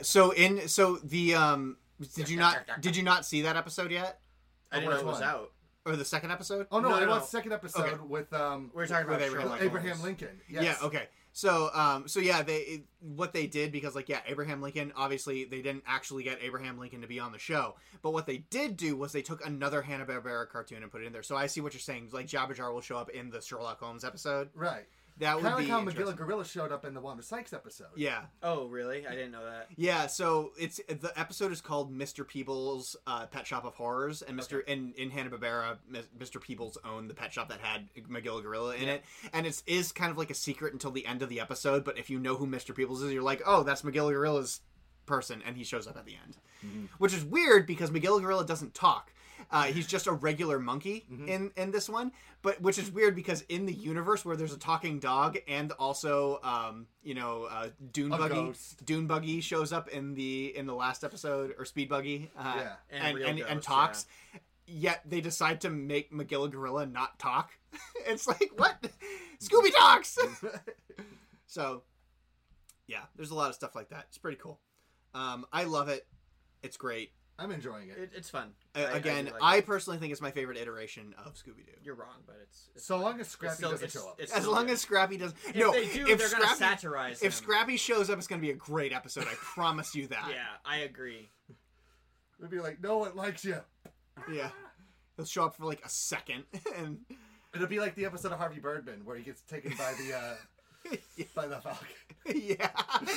Did you not see that episode yet, I didn't know it was one? out. or the second episode? Oh no, No, I no, watched no. the second episode Okay. with We're talking about Abraham Sherlock Abraham Holmes. Lincoln. Yes. Yeah. Okay. So, what they did, because Abraham Lincoln, obviously they didn't actually get Abraham Lincoln to be on the show, but what they did do was they took another Hanna-Barbera cartoon and put it in there. So I see what you're saying. Jabberjaw will show up in the Sherlock Holmes episode. Right. That would Kind of be like how interesting. McGilla Gorilla showed up in the Wanda Sykes episode. Yeah. Oh, really? I didn't know that. Yeah, so the episode is called Mr. Peebles' Pet Shop of Horrors, and in Hanna-Barbera, Mr. Peebles owned the pet shop that had Magilla Gorilla in it, and it is kind of like a secret until the end of the episode. But if you know who Mr. Peebles is, you're like, oh, that's Magilla Gorilla's person, and he shows up at the end, which is weird because Magilla Gorilla doesn't talk. He's just a regular monkey in this one, but which is weird because in the universe where there's a talking dog and also Dune Buggy, ghost. Dune Buggy shows up in the last episode, or Speed Buggy, And Real and Ghost, talks. Yet they decide to make Magilla Gorilla not talk. It's like, what? Scooby talks. So yeah, there's a lot of stuff like that. It's pretty cool. I love it. It's great. I'm enjoying it. It's fun. Again, do like I it. personally think it's my favorite iteration of Scooby-Doo. You're wrong, but it's So fun. long as Scrappy It's still- doesn't it's- show up. it's As still long good. as Scrappy does. If No, they do, if they're Scrappy, gonna satirize If him. Scrappy shows up, it's going to be a great episode. I promise you that. Yeah, I agree. It'd be like, no one likes you. Yeah. He'll show up for like a second, and It'll be like the episode of Harvey Birdman where he gets taken by the by the Falcon. yeah.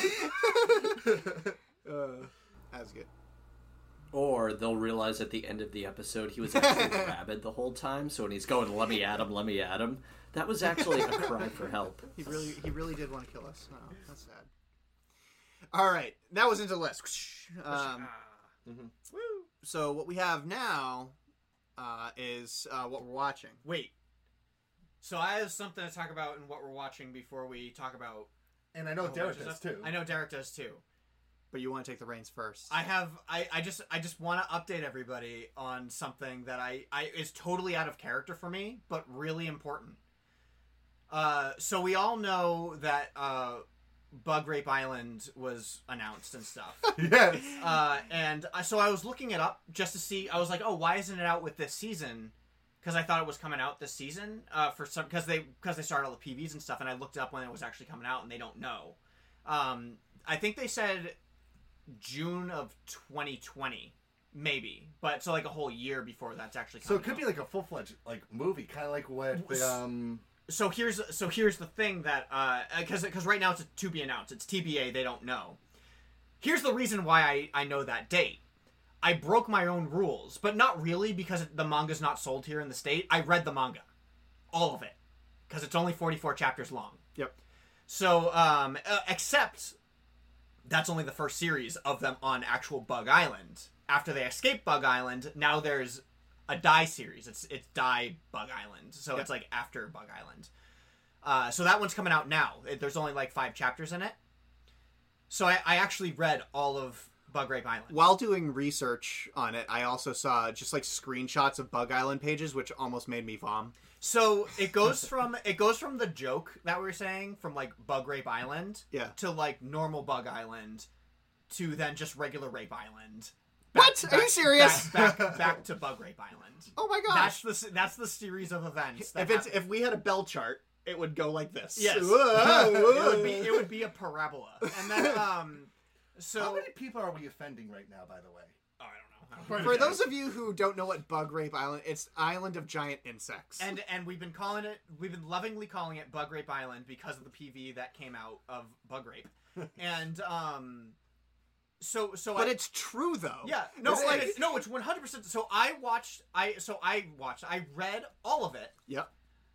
That's good. Or they'll realize at the end of the episode he was actually a rabbit the whole time, so when he's going, let me at him, that was actually a cry for help. He really did want to kill us. Oh, that's sad. All right, that was into the list. So what we have now is what we're watching. Wait. So I have something to talk about in what we're watching before we talk about. And I know Derek does too. I know Derek does too. But you want to take the reins first. I just want to update everybody on something that I is totally out of character for me, but really important. So we all know that Bug Rape Island was announced and stuff. Yes. And so I was looking it up just to see. I was like, oh, why isn't it out with this season? Because I thought it was coming out this season for some because they started all the PVs and stuff, and I looked up when it was actually coming out, and they don't know. I think they said June of 2020, maybe, but so like a whole year before that's actually coming So it could out. be like a full-fledged like movie, kind of like what the So here's the thing that because right now it's to be announced. It's TBA. They don't know. Here's the reason why I know that date. I broke my own rules, but not really because the manga's not sold here in the state. I read the manga, all of it, because it's only 44 chapters long. Yep. So except that's only the first series of them on actual Bug Island. After they escape Bug Island, now there's a Dai series. It's Dai Bug Island. So it's like after Bug Island. So that one's coming out now. There's only like 5 chapters in it. So I actually read all of Bug Rape Island. While doing research on it, I also saw just like screenshots of Bug Island pages, which almost made me vom. So it goes from the joke that we were saying from like Bug Rape Island to like normal Bug Island to then just regular Rape Island. What? Are you serious? Back to Bug Rape Island. Oh my gosh! That's the series of events. If we had a bell chart, it would go like this. Yes. Whoa. it would be a parabola. And then so how many people are we offending right now, by the way? Oh, I don't know. For those of you who don't know what Bug Rape Island, it's Island of Giant Insects. And we've been lovingly calling it Bug Rape Island because of the PV that came out of Bug Rape. And but it's true though. Yeah. No, it's 100%. So I read all of it. Yep.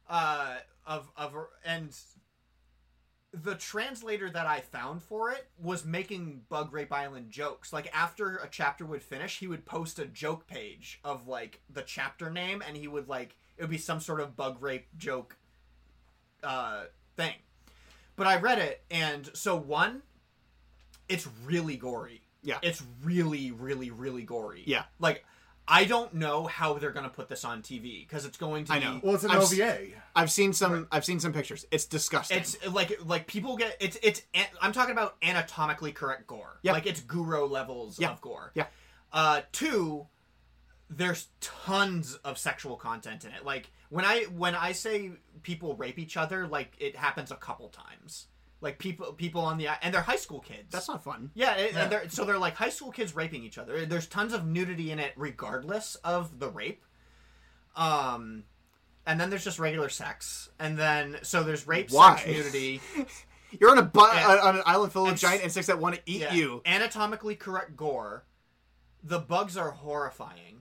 And the translator that I found for it was making Bug Rape Island jokes. Like after a chapter would finish, he would post a joke page of like the chapter name, and he would like it would be some sort of bug rape joke thing. But I read it, and so it's really gory. Yeah. It's really, really, really gory. Yeah. Like I don't know how they're gonna put this on TV because it's going to be. I know. Well, it's an OVA. I've seen some pictures. It's disgusting. It's like people get it's. I'm talking about anatomically correct gore. Yep. Like it's Guro levels of gore. Yeah. 2, there's tons of sexual content in it. Like when I say people rape each other, like it happens a couple times. Like people on the and they're high school kids. That's not fun. Yeah, and they're like high school kids raping each other. There's tons of nudity in it, regardless of the rape. And then there's just regular sex, and then so there's rape, sex, nudity. You're on an island full of giant insects that want to eat you. Anatomically correct gore. The bugs are horrifying,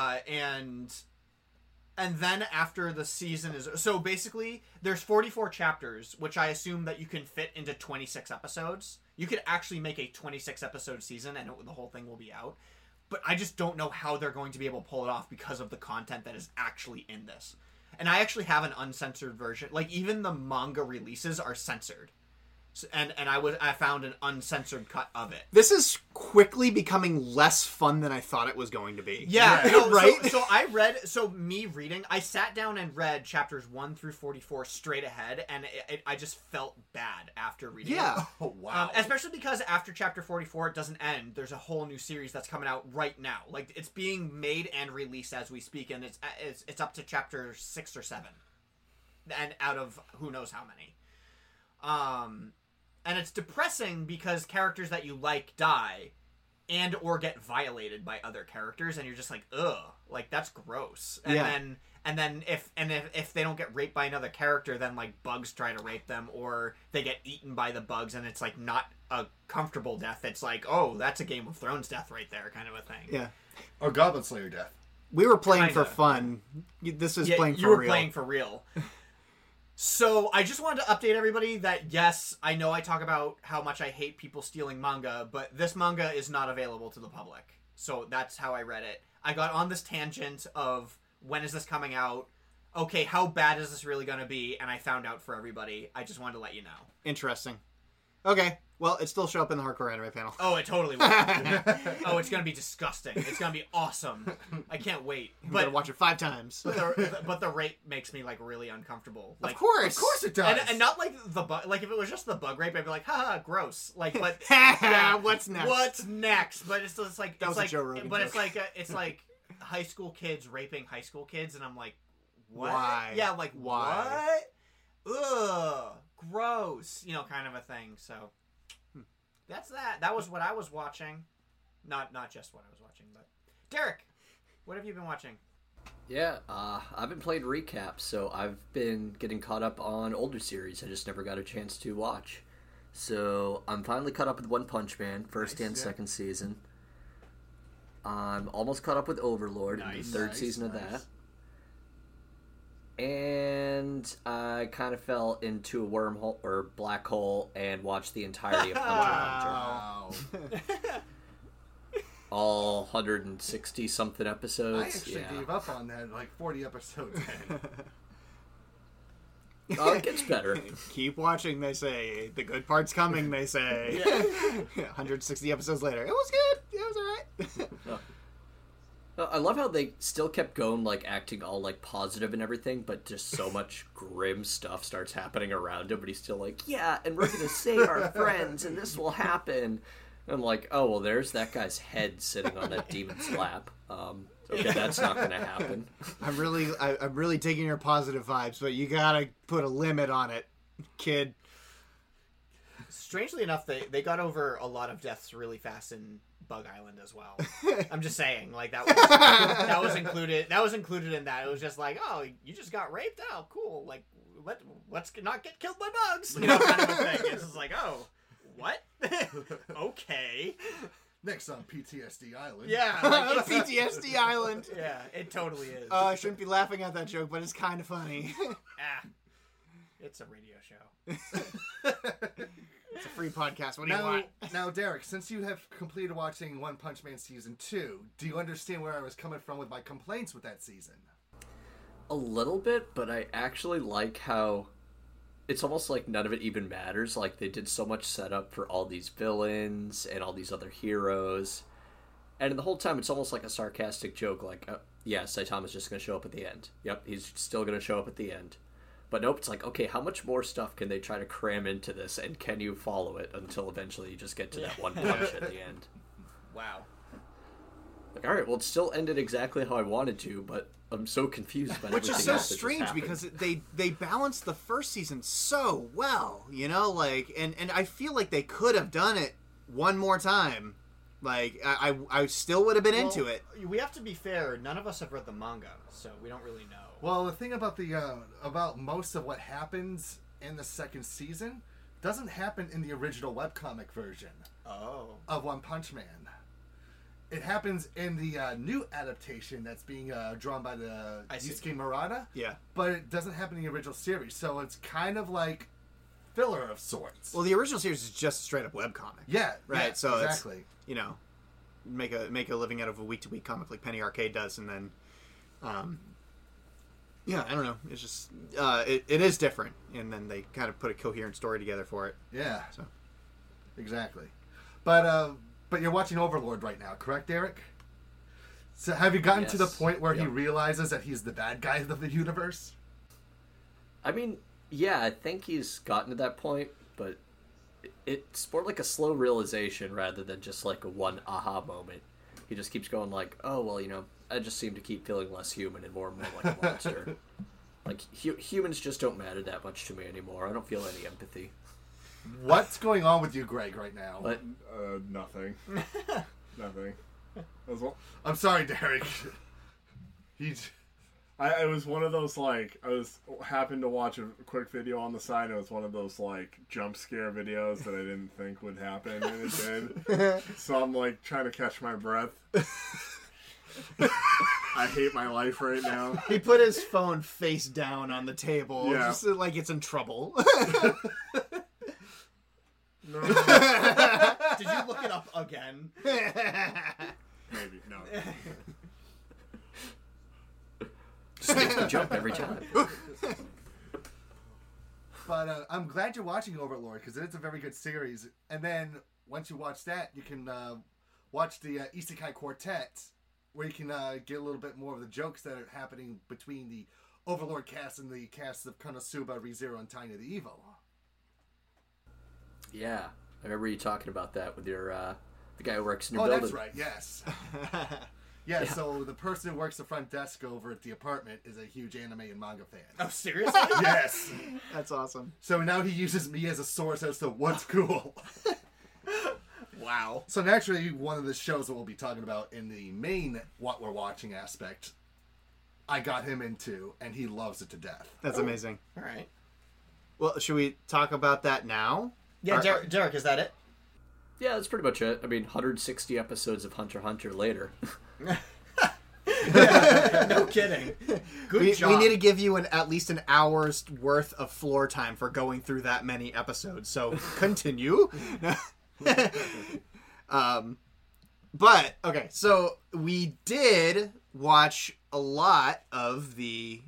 and then after the season is... So basically, there's 44 chapters, which I assume that you can fit into 26 episodes. You could actually make a 26-episode season, and the whole thing will be out. But I just don't know how they're going to be able to pull it off because of the content that is actually in this. And I actually have an uncensored version. Like, even the manga releases are censored. And I found an uncensored cut of it. This is quickly becoming less fun than I thought it was going to be. Yeah, no, right? I sat down and read chapters 1 through 44 straight ahead, and I just felt bad after reading it. Yeah. Oh, wow. Especially because after chapter 44, it doesn't end. There's a whole new series that's coming out right now. Like, it's being made and released as we speak, and it's up to chapter 6 or 7. And out of who knows how many. And it's depressing because characters that you like die and or get violated by other characters, and you're just like, ugh, like that's gross. And then if they don't get raped by another character, then like bugs try to rape them, or they get eaten by the bugs, and it's like not a comfortable death. It's like, oh, that's a Game of Thrones death right there, kind of a thing. Yeah. Or Goblin Slayer death. We were playing Kinda. for fun. This is playing for real. You were real. playing for real. So, I just wanted to update everybody that, yes, I know I talk about how much I hate people stealing manga, but this manga is not available to the public. So, that's how I read it. I got on this tangent of when is this coming out? Okay, how bad is this really going to be? And I found out for everybody. I just wanted to let you know. Interesting. Okay. Well, it still show up in the hardcore anime panel. Oh, it totally will. Oh, it's going to be disgusting. It's going to be awesome. I can't wait. I'm going to watch it 5 times. But the rape makes me, like, really uncomfortable. Like, of course it does. And not like the bug. Like, if it was just the bug rape, I'd be like, haha, gross. Like, but what's next? What's next? But it's like that it's was a like, Joe Rogan but joke. it's like high school kids raping high school kids, and I'm like, what? Why? Yeah, like Why? what? Ugh, gross. You know, kind of a thing. So that's that. That was what I was watching. Not just what I was watching, but Derek, what have you been watching? Yeah, I've been playing recaps, so I've been getting caught up on older series I just never got a chance to watch. So I'm finally caught up with One Punch Man, first and second season. I'm almost caught up with Overlord, in the third season of that. And I kind of fell into a wormhole or black hole and watched the entirety of Hunter x Hunter. All 160 something episodes. I actually gave up on that like 40 episodes in. Oh, it gets better. Keep watching, they say. The good part's coming, they say. 160 episodes later. It was good. It was alright. I love how they still kept going, like, acting all, like, positive and everything, but just so much grim stuff starts happening around him, but he's still like, yeah, and we're gonna save our friends, and this will happen. And I'm like, oh, well, there's that guy's head sitting on that demon's lap. Okay, that's not gonna happen. I'm really digging your positive vibes, but you gotta put a limit on it, kid. Strangely enough, they got over a lot of deaths really fast in Bug Island as well. I'm just saying, like that was included. That was included in that. It was just like, oh, you just got raped. Oh, cool. Like, let's not get killed by bugs. You know, kind of a thing. It's just like, oh, what? Okay. Next on PTSD Island. Yeah, like, The PTSD Island. Yeah, it totally is. I shouldn't be laughing at that joke, but it's kind of funny. It's a radio show. It's a free podcast. What do you want? Now, Derek, since you have completed watching One Punch Man Season 2, do you understand where I was coming from with my complaints with that season? A little bit, but I actually like how it's almost like none of it even matters. Like, they did so much setup for all these villains and all these other heroes. And the whole time, it's almost like a sarcastic joke, like, yeah, Saitama's just going to show up at the end. Yep, he's still going to show up at the end. But nope, it's like, okay, how much more stuff can they try to cram into this, and can you follow it until eventually you just get to that one punch at the end? Wow. Like, alright, well, it still ended exactly how I wanted to, but I'm so confused by Which everything is so else that just strange happened. because they balanced the first season so well, you know, like, and I feel like they could have done it one more time. Like, I still would have been into it. We have to be fair. None of us have read the manga, so we don't really know. Well, the thing about about most of what happens in the second season doesn't happen in the original webcomic version of One Punch Man. It happens in the new adaptation that's being drawn by the Yusuke Murata. Yeah. But it doesn't happen in the original series, so it's kind of like filler of sorts. Well, the original series is just a straight up webcomic. Yeah, Right. yeah, so exactly. it's, you know, make a living out of a week to week comic like Penny Arcade does, and then, yeah, I don't know. It's just it is different, and then they kind of put a coherent story together for it. Yeah. So exactly. But you're watching Overlord right now, correct, Derek? So have you gotten to the Yes. point where he Yep. realizes that he's the bad guy of the universe? I mean, yeah, I think he's gotten to that point, but it's more like a slow realization rather than just like a one aha moment. He just keeps going like, oh, well, you know, I just seem to keep feeling less human and more like a monster. Like, humans just don't matter that much to me anymore. I don't feel any empathy. What's going on with you, Greg, right now? But Nothing. Nothing. I'm sorry, Derek. It was one of those, like, happened to watch a quick video on the side. It was one of those, like, jump scare videos that I didn't think would happen, and it did. So I'm, like, trying to catch my breath. I hate my life right now. he put his phone face down on the table, Yeah. just like it's in trouble. No. Did you look it up again? Maybe, no. just makes me jump every time. But I'm glad you're watching Overlord because it's a very good series. And then once you watch that, you can watch the Isekai Quartet, where you can get a little bit more of the jokes that are happening between the Overlord cast and the cast of Konosuba, ReZero, and Tiny the Evil. Yeah, I remember you talking about that with your the guy who works in your Oh, building. that's right. Yes. Yeah, so the person who works the front desk over at the apartment is a huge anime and manga fan. Oh, seriously? Yes. That's awesome. So now he uses me as a source as to what's cool. Wow. So naturally, one of the shows that we'll be talking about in the main what we're watching aspect, I got him into, and he loves it to death. That's amazing. All right. Well, should we talk about that now? Yeah, Derek, is that it? Yeah, that's pretty much it. I mean, 160 episodes of Hunter x Hunter later. No kidding. Good job. We need to give you at least an hour's worth of floor time for going through that many episodes. So continue. But okay, so we did watch a lot of the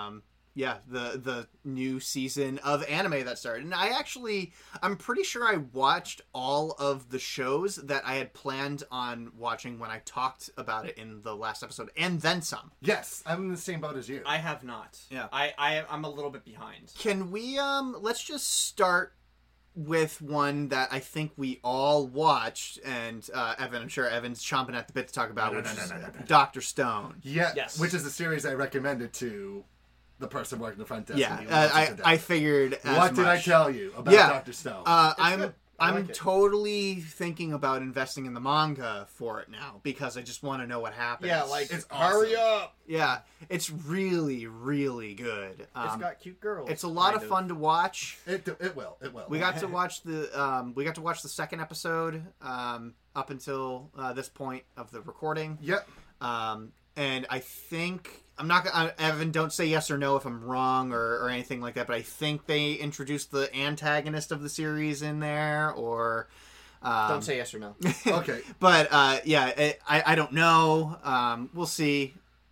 new season of anime that started. And I'm pretty sure I watched all of the shows that I had planned on watching when I talked about it in the last episode, and then some. Yes, I'm in the same boat as you. I have not. Yeah. I'm a little bit behind. Can we, let's just start with one that I think we all watched, and Evan, I'm sure Evan's chomping at the bit to talk about, which is Dr. Stone. Yeah, Yes. which is a series I recommended to the person working the front desk. Yeah, and he loves it to death. I figured as What did I much. tell you about Yeah. Dr. Stone? I'm good. I like it. totally thinking about investing in the manga for it now because I just want to know what happens. Yeah, like, It's hurry awesome. up. yeah, it's really, really good. It's got cute girls. It's a lot kind of fun to watch. It will. We got to watch the second episode up until this point of the recording. Yep. And I think I'm not gonna, Evan, don't say yes or no if I'm wrong or anything like that, but I think they introduced the antagonist of the series in there, or Don't say yes or no. Okay. but I don't know. We'll see.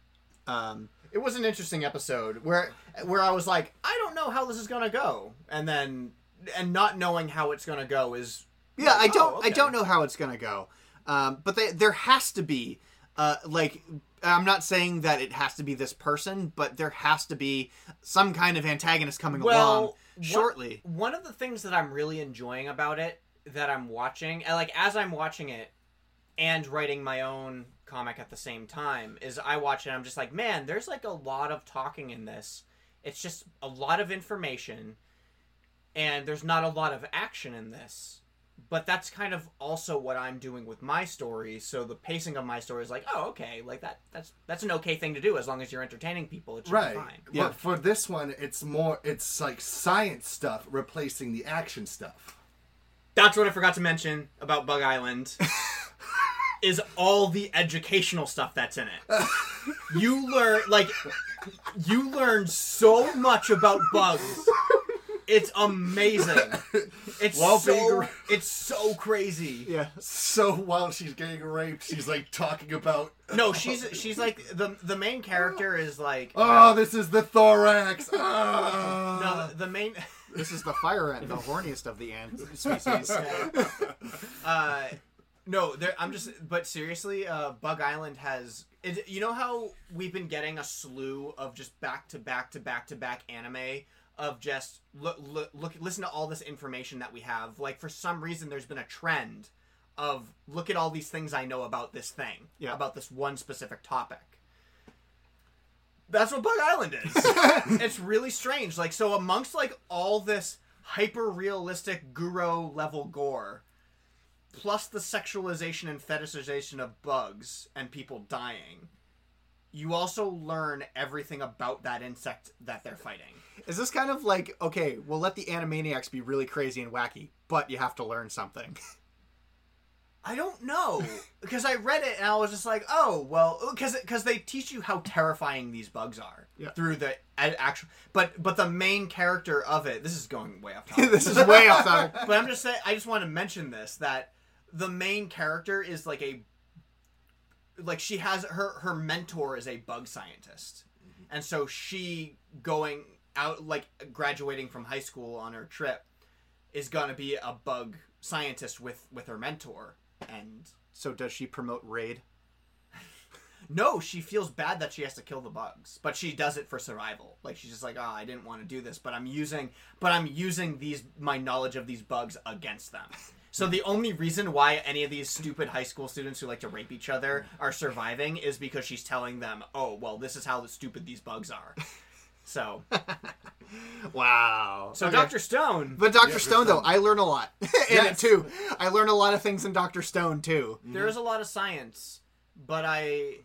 It was an interesting episode where I was like, I don't know how this is gonna go, and not knowing how it's gonna go is I okay. don't know how it's gonna go. But there has to be I'm not saying that it has to be this person, but there has to be some kind of antagonist coming along shortly. One of the things that I'm really enjoying about it, that I'm watching, and as I'm watching it and writing my own comic at the same time, is I watch it and I'm just like, man, there's a lot of talking in this. It's just a lot of information, and there's not a lot of action in this. But that's kind of also what I'm doing with my story. So the pacing of my story is okay, that's an okay thing to do as long as you're entertaining people. It should Right. be fine. Yeah. But for this one, it's like science stuff replacing the action stuff. That's what I forgot to mention about Bug Island. Is all the educational stuff that's in it. You learn so much about bugs. It's amazing. It's so crazy. Yeah. So while she's getting raped, she's talking about. No, she's like the main character is like. Oh, this is the thorax. Oh. No, the main. This is the fire ant, the horniest of the ant species. No, but seriously, Bug Island has. You know how we've been getting a slew of just back to back anime of just listen to all this information that we have. For some reason, there's been a trend of look at all these things I know about this thing, about this one specific topic. That's what Bug Island is. It's really strange. So amongst all this hyper realistic Guro level gore, plus the sexualization and fetishization of bugs and people dying, you also learn everything about that insect that they're fighting. Is this kind of okay, we'll let the Animaniacs be really crazy and wacky, but you have to learn something? I don't know. Because I read it and I was just like, oh, well, because they teach you how terrifying these bugs are through the actual. But the main character of it, this is going way off topic. This is way off topic. But I'm just saying, I just want to mention this, that the main character is she has her mentor is a bug scientist. And so she going out, like graduating from high school on her trip, is going to be a bug scientist with her mentor. And So does she promote raid? no, she feels bad that she has to kill the bugs, but she does it for survival. Like, she's just like, I didn't want to do this, but I'm using my knowledge of these bugs against them. So the only reason why any of these stupid high school students who like to rape each other are surviving is because she's telling them, oh, well, this is how stupid these bugs are. So, Wow. so Dr. Stone, But Dr. Stone, though, I learn a lot in it, too. I learn a lot of things in Dr. Stone, too. there is a lot of science, but I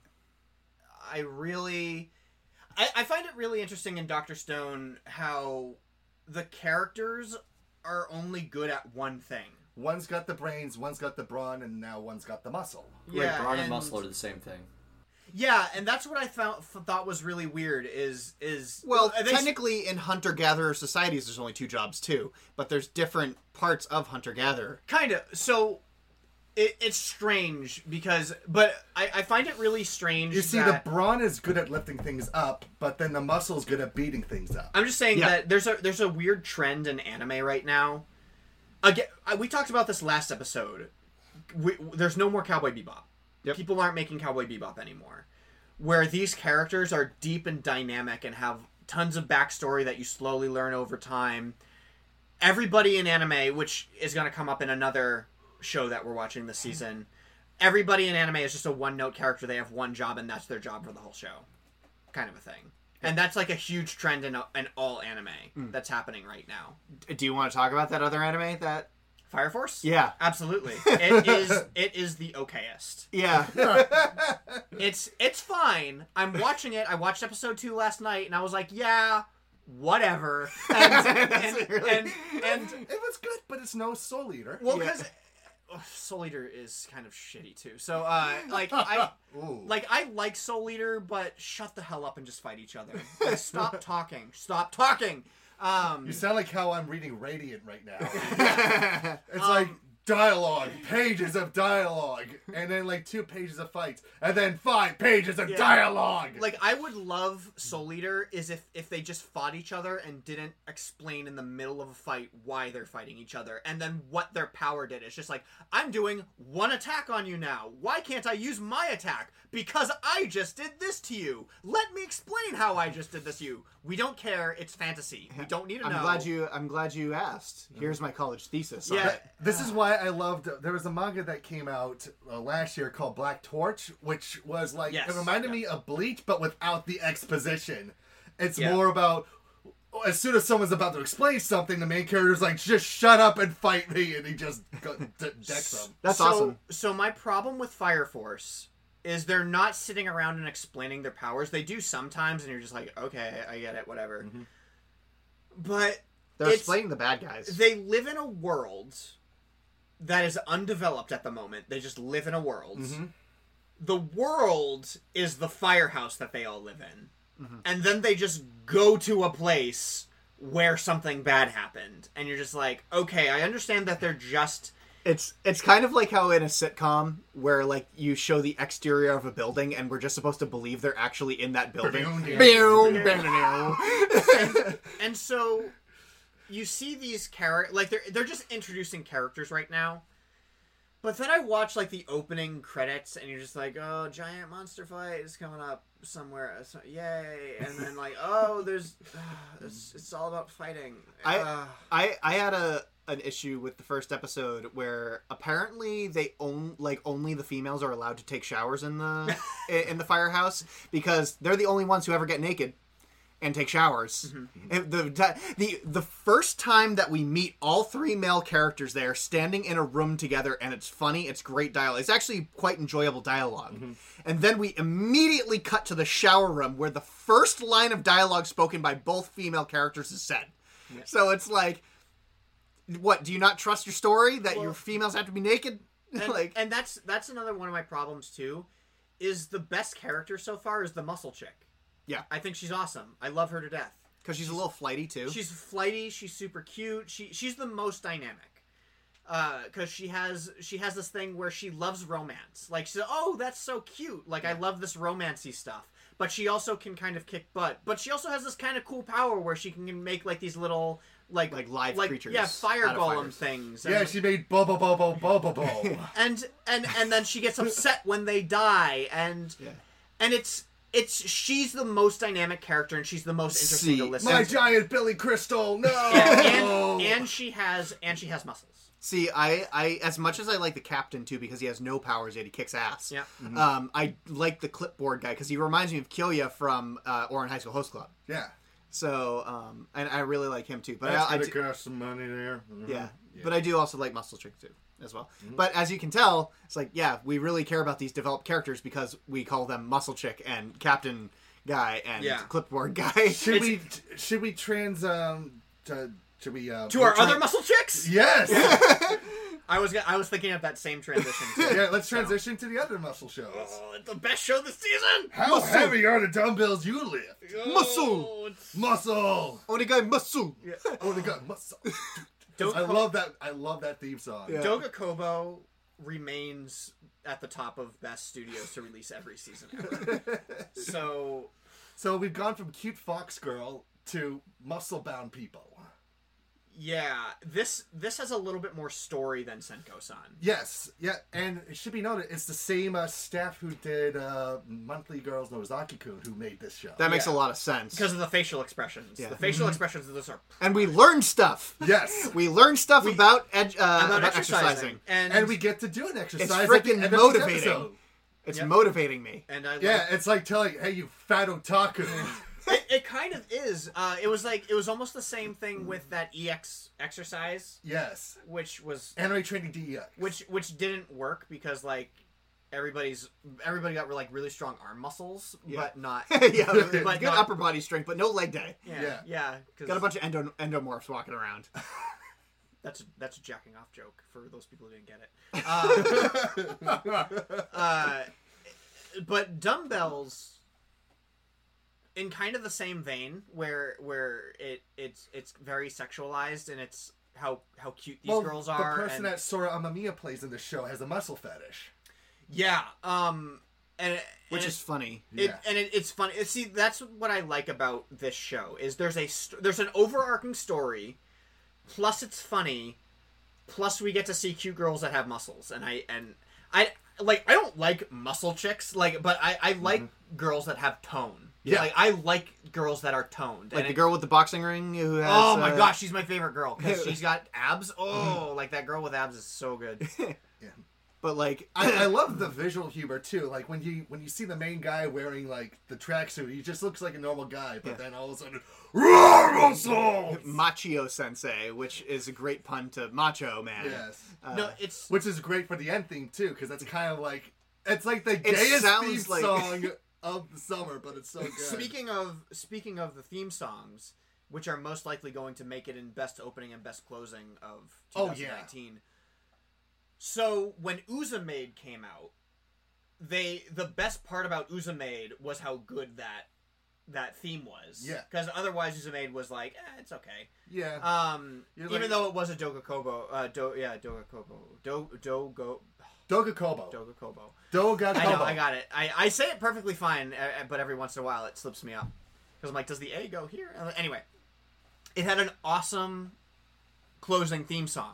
find it really interesting in Dr. Stone how the characters are only good at one thing. One's got the brains, one's got the brawn, and now one's got the muscle. Right, brawn and muscle are the same thing. Yeah, and that's what I thought was really weird is Well, they- technically, in hunter-gatherer societies, there's only two jobs, too. But there's different parts of hunter-gatherer. kind of. So it's strange because, but I find it really strange. You see, that, the brawn is good at lifting things up, but then the muscle's good at beating things up. I'm just saying Yeah. that there's a weird trend in anime right now. Again, we talked about this last episode. There's no more Cowboy Bebop. Yep. People aren't making Cowboy Bebop anymore. Where these characters are deep and dynamic and have tons of backstory that you slowly learn over time. Everybody in anime, which is going to come up in another show that we're watching this season, everybody in anime is just a one-note character. They have one job, and that's their job for the whole show. Kind of a thing. And that's like a huge trend in all anime that's happening right now. Do you want to talk about that other anime that... Fire Force? Yeah. Absolutely. It is the okayest. Yeah. It's fine. I'm watching it. I watched episode 2 last night, and I was like, yeah, whatever. And It was good, but it's no Soul Eater. well, because Soul Eater is kind of shitty too. So, like I like Soul Eater, but shut the hell up and just fight each other. Like, stop talking. Stop talking. You sound like how I'm reading Radiant right now. It's like dialogue, pages of dialogue, and then like 2 pages of fights, and then 5 pages of dialogue. Like, I would love Soul Eater is if they just fought each other and didn't explain in the middle of a fight why they're fighting each other, and then what their power did. It's just like, I'm doing 1 attack on you now. Why can't I use my attack? Because I just did this to you. Let me explain how I just did this to you. We don't care. It's fantasy. We don't need to know. I'm glad you asked. Here's my college thesis. Yeah. This is why I loved. There was a manga that came out last year called Black Torch, which was like Yes. it reminded me of Bleach, but without the exposition. It's Yeah. more about as soon as someone's about to explain something, the main character's like, "Just shut up and fight me," and he just decks them. That's awesome. So my problem with Fire Force is they're not sitting around and explaining their powers. They do sometimes, and you're just like, okay, I get it, whatever. But They're explaining the bad guys. they live in a world that is undeveloped at the moment. They just live in a world. The world is the firehouse that they all live in. And then they just go to a place where something bad happened. And you're just like, okay, I understand that they're just... It's kind of like how in a sitcom where like you show the exterior of a building and we're just supposed to believe they're actually in that building. And so you see these characters, like they're just introducing characters right now. But then I watch like the opening credits and you're just like, oh, giant monster fight is coming up somewhere. So, yay. And then like, oh, there's it's all about fighting. I had an issue with the first episode where apparently they only the females are allowed to take showers in the in the firehouse because they're the only ones who ever get naked and take showers. And the first time that we meet all 3 male characters there standing in a room together, and it's funny, it's great dialogue. It's actually quite enjoyable dialogue. And then we immediately cut to the shower room where the first line of dialogue spoken by both female characters is said. So it's like, what, do you not trust your story that your females have to be naked? And that's another one of my problems too, is the best character so far is the muscle chick. Yeah. I think she's awesome. I love her to death. Because she's a little flighty too. She's flighty. She's super cute. She's the most dynamic. Because she has this thing where she loves romance. Like, she's, oh, that's so cute. Like, I love this romancy stuff. but she also can kind of kick butt. But she also has this kind of cool power where she can make like these little like live creatures. Yeah, fire out of golem fires. things. Yeah, she made bo bo bo bo bo bo bo. and then she gets upset when they die, and she's the most dynamic character, and she's the most interesting to listen My to. giant Billy Crystal, no! and she has muscles. See, I as much as I like the captain too because he has no powers yet he kicks ass. Yeah. I like the clipboard guy because he reminds me of Killia from Orin High School Host Club. Yeah. So and I really like him too. But That's I gonna do, cost some money there. yeah. But I do also like Muscle Chick too as well. But as you can tell, it's like we really care about these developed characters because we call them Muscle Chick and Captain Guy and Clipboard Guy. Should we To our other muscle chicks? Yes. I was thinking of that same transition too. Yeah, let's transition to the other muscle shows. Oh, it's the best show this season. How heavy are the dumbbells you lift? Muscle! Muscle. Only guy Muscle. Only got muscle. Don't I love that. I love that theme song. Yeah. Doga Kobo remains at the top of best studios to release every season ever. So we've gone from cute fox girl to muscle bound people. Yeah, this has a little bit more story than Senko-san. Yes, yeah, and it should be noted, it's the same staff who did Monthly Girls Nozaki-kun who made this show. That makes a lot of sense. Because of the facial expressions. Yeah. The facial expressions of this are... And we learn stuff. Yes. We learn stuff about about exercising. And we get to do an exercise It's at the freaking end of each motivating. episode. It's motivating me. And I Yeah, it's like telling, hey, you fat otaku. It kind of is. It was almost the same thing with that EX exercise, Yes. which was Anime Training DEX. which didn't work because like everybody got like really strong arm muscles, but not Yeah, but good not, upper body strength, but no leg day. yeah. 'Cause Got a bunch of endomorphs walking around. that's a jacking off joke for those people who didn't get it. But dumbbells. In kind of the same vein, where it's very sexualized and it's how cute these girls are. The person that Sora Amamiya plays in the show has a muscle fetish. Yeah, Which is funny. It's funny. See, that's what I like about this show is there's an overarching story, plus it's funny, plus we get to see cute girls that have muscles, and I don't like muscle chicks, but I like girls that have tone. Yeah. Like, I like girls that are toned. Like the girl with the boxing ring who has... Oh my gosh, she's my favorite girl because she's got abs. Oh, like that girl with abs is so good. Yeah. But like... I love the visual humor too. Like when you see the main guy wearing like the tracksuit, he just looks like a normal guy, but then all of a sudden, muscles! Machio Sensei, which is a great pun to Macho Man. Yes. No, Which is great for the end theme too, because that's kind of like it's like the gayest theme song of the summer, but it's so good. Speaking of the theme songs, which are most likely going to make it in best opening and best closing of 2019. So when Uzumade came out, the best part about Uzumade was how good that theme was. Yeah. Because otherwise Uzumade was like, it's okay. Yeah. Even though it was a Doga Kobo. Doga Kobo. Doga Kobo. I got it. I say it perfectly fine, but every once in a while it slips me up. Because I'm like, does the A go here? Anyway, it had an awesome closing theme song.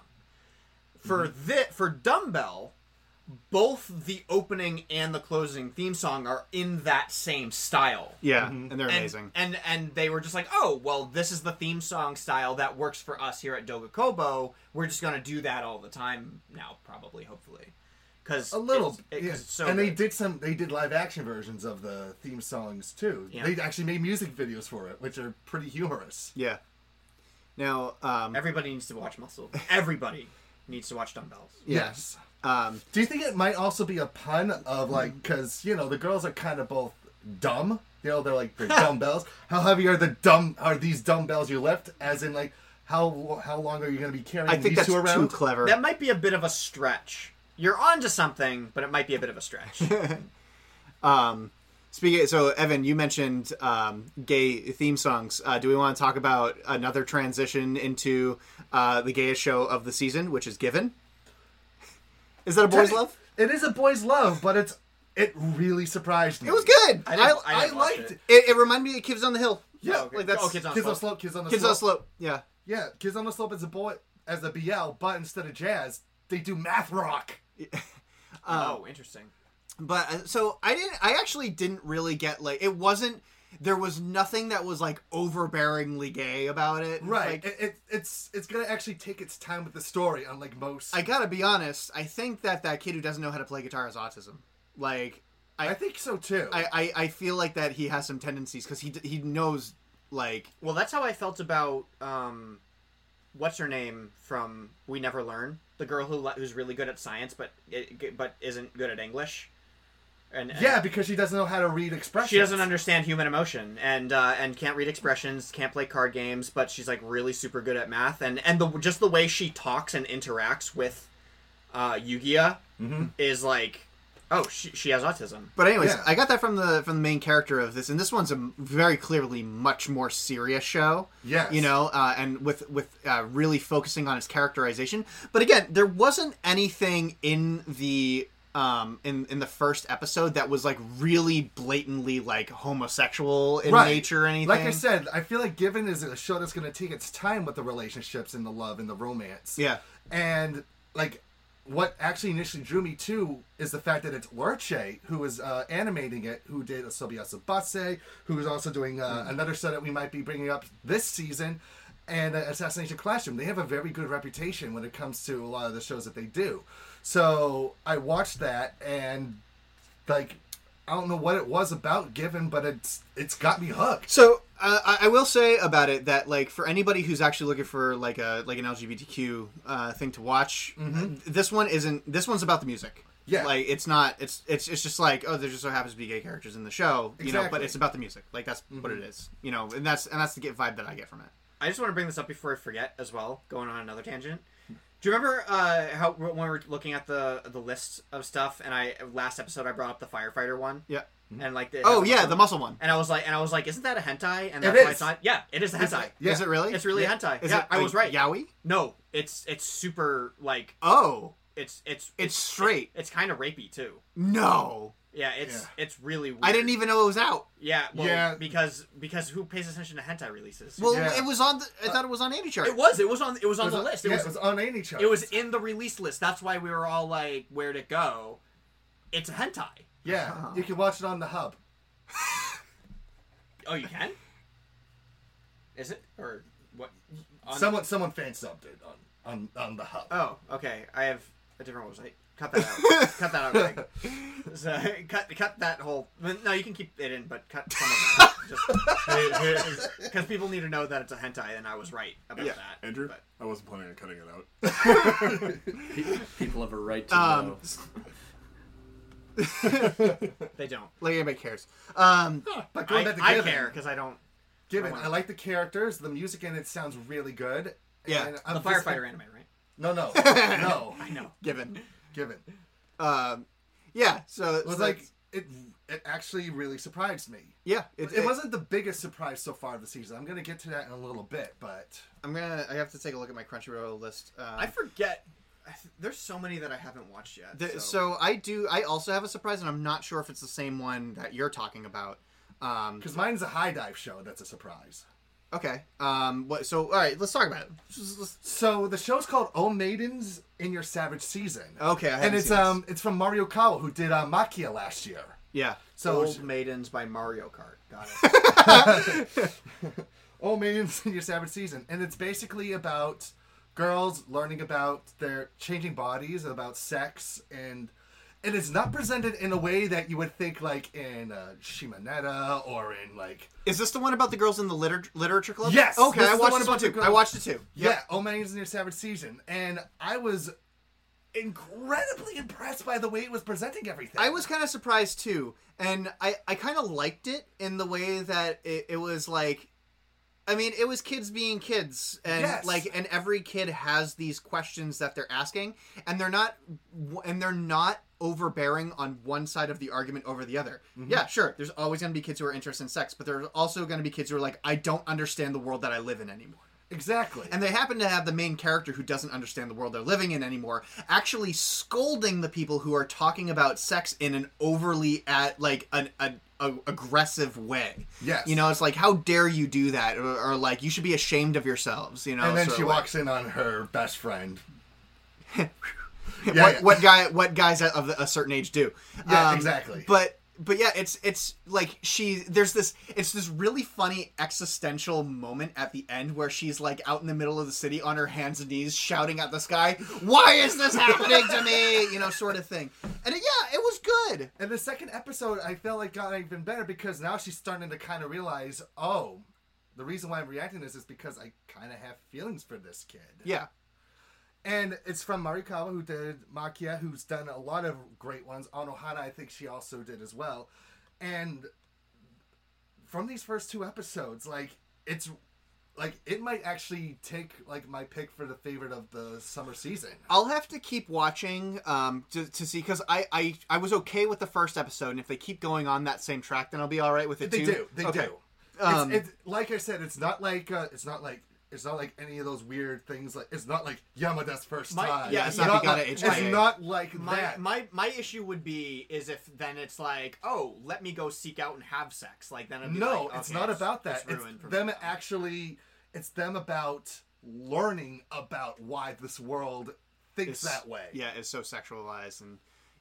For Dumbbell, both the opening and the closing theme song are in that same style. Yeah, and they're amazing. And they were just like, oh, well, this is the theme song style that works for us here at Doga Kobo. We're just going to do that all the time now, probably, hopefully. A little, so and good. they did live action versions of the theme songs too. Yeah. They actually made music videos for it, which are pretty humorous. Yeah. Now, everybody needs to watch Muscle. Everybody needs to watch Dumbbells. Yes. Do you think it might also be a pun of like, because the girls are kind of both dumb. They're dumbbells. How heavy are these dumbbells you lift? As in like, how long are you going to be carrying I think these that's two around? too clever. That might be a bit of a stretch. You're onto something, but it might be a bit of a stretch. So Evan, you mentioned gay theme songs. Do we want to talk about another transition into the gayest show of the season, which is Given? Is that a boys' love? It is a boys' love, but it's It really surprised me. It was good. I I didn't watch liked it. It reminded me of Kids on the Hill. Yeah, okay. like that's Oh, Kids on Kids on the Slope. Slope, Kids on the Kids on the Slope. Slope. Yeah. Yeah, Kids on the Slope is a boy as a BL, but instead of jazz, they do math rock. Oh, interesting. But so I actually didn't really get like it wasn't. There was nothing that was like overbearingly gay about it. Right. Like, It's gonna actually take its time with the story, unlike most. I gotta be honest. I think that kid who doesn't know how to play guitar has autism. Like, I think so too. I feel like that he has some tendencies because he knows like Well, that's how I felt about what's her name from We Never Learn, the girl who's really good at science but isn't good at English. And yeah, because she doesn't know how to read expressions. she doesn't understand human emotion and can't read expressions, can't play card games, but she's like really super good at math and just the way she talks and interacts with Yugia is like, oh, she has autism. But anyways, Yeah. I got that from the main character of this, and this one's a very clearly much more serious show. Yes. You know, and with really focusing on its characterization. But again, there wasn't anything in the in the first episode that was like really blatantly like homosexual in nature or anything. Like I said, I feel like Given is a show that's going to take its time with the relationships and the love and the romance. Yeah. And like what actually initially drew me to is the fact that it's Lurche who is animating it, who did Asobiasa Base, who is also doing another show that we might be bringing up this season, and Assassination Classroom. They have a very good reputation when it comes to a lot of the shows that they do. So I watched that, and like I don't know what it was about Given, but it's got me hooked. So I will say about it that like for anybody who's actually looking for like an LGBTQ thing to watch, this one's about the music. Yeah. Like it's not it's just like, oh, there just so happens to be gay characters in the show, you know, but Exactly. it's about the music. Like that's what it is. You know, and that's the vibe that I get from it. I just want to bring this up before I forget as well, going on another tangent. Do you remember how when we were looking at the list of stuff, and last episode I brought up the firefighter one? Yeah. And like the The muscle one. And I was like, isn't that a hentai? And It that's why is. it's not. Yeah, it is a hentai. Yeah. Is it really? It's really a hentai. Is yeah, it I was right. Yaoi? No, it's super like Oh, it's straight. It's kind of rapey too. No. Yeah, it's really weird. I didn't even know it was out. Yeah, well, Yeah. because who pays attention to hentai releases? Well, Yeah. it was on. I thought it was on AnyChart. it was on the list. It was on any chart. It was in the release list. That's why we were all like, where'd it go? It's a hentai. Yeah, you can watch it on the hub. Oh, you can? Is it? Or what? On- Someone fan subbed it on the hub. Oh, okay. I have a different website. Cut that out. Cut that out, Greg. So, cut that whole... No, you can keep it in, but cut some of that. Because people need to know that it's a hentai, and I was right about that. Andrew, But- I wasn't planning on cutting it out. People have a right to know. They don't. Like anybody cares. But going back to I Given, care, because I don't... Given, I like the characters. The music in it sounds really good. Yeah. And The I'm firefighter anime, right? No. I know. Given. Given. Yeah. So It was like it actually really surprised me. yeah. It wasn't the biggest surprise so far this season. I'm gonna get to that in a little bit, but I have to take a look at my Crunchyroll list. I forget. There's so many that I haven't watched yet. So I also have a surprise, and I'm not sure if it's the same one that you're talking about. because mine's a high dive show, that's a surprise. Okay. So all right, let's talk about it. So the show's called "Oh Maidens in Your Savage Season." Okay, I haven't and it's seen it's from Mario Kawa, who did Makia last year. Yeah. So Old Maidens by Mario Kart. Got it. "Oh Maidens in Your Savage Season," and it's basically about girls learning about their changing bodies, about sex, and it's not presented in a way that you would think like in Shimonetta or in like Is this the one about the girls in the literature club? Yes, Okay, this I is the watched one this about one too. the girl- I watched it too. Yeah, "Oh Maidens in Your Savage Season," and I was incredibly impressed by the way it was presenting everything. I was kind of surprised too, and I kind of liked it in the way that it was like, I mean, it was kids being kids, and Yes. like, and every kid has these questions that they're asking, and they're not overbearing on one side of the argument over the other. Yeah, sure, there's always going to be kids who are interested in sex, but there's also going to be kids who are like, I don't understand the world that I live in anymore. Exactly. And they happen to have the main character who doesn't understand the world they're living in anymore, actually scolding the people who are talking about sex in an overly aggressive way. Yes. You know, it's like, how dare you do that? Or like, you should be ashamed of yourselves, you know? And then sort she of like- walks in on her best friend. what guys of a certain age do. Yeah, exactly. But yeah, it's like it's this really funny existential moment at the end where she's like out in the middle of the city on her hands and knees shouting at the sky, "Why is this happening to me?" You know, sort of thing. And it was good. And the second episode, I felt like got even better because now she's starting to kind of realize, oh, the reason why I'm reacting to this is because I kind of have feelings for this kid. Yeah. And it's from Marikawa, who did Makia, who's done a lot of great ones. Anohana, I think she also did as well. And from these first 2 episodes, like, it's like it might actually take like my pick for the favorite of the summer season. I'll have to keep watching to see, because I was okay with the first episode, and if they keep going on that same track, then I'll be all right with it They too. do. Okay. It's like I said, it's not like any of those weird things. Like it's not like Yamada's first time. yeah, it's not not like, Higata it's HIA. not like that. My issue would be is if then it's like, oh, let me go seek out and have sex. Like then I'd be No, like, it's okay, not about that. It's It's ruined for them me. actually. It's them about learning about why this world thinks that way. Yeah, it's so sexualized, and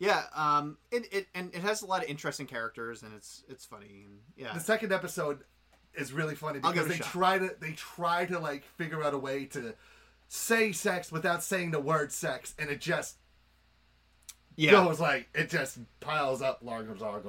it has a lot of interesting characters, and it's funny, and yeah. The second episode is really funny I'll because give it they a shot. try to like figure out a way to say sex without saying the word sex, and it just goes like it just piles up larger.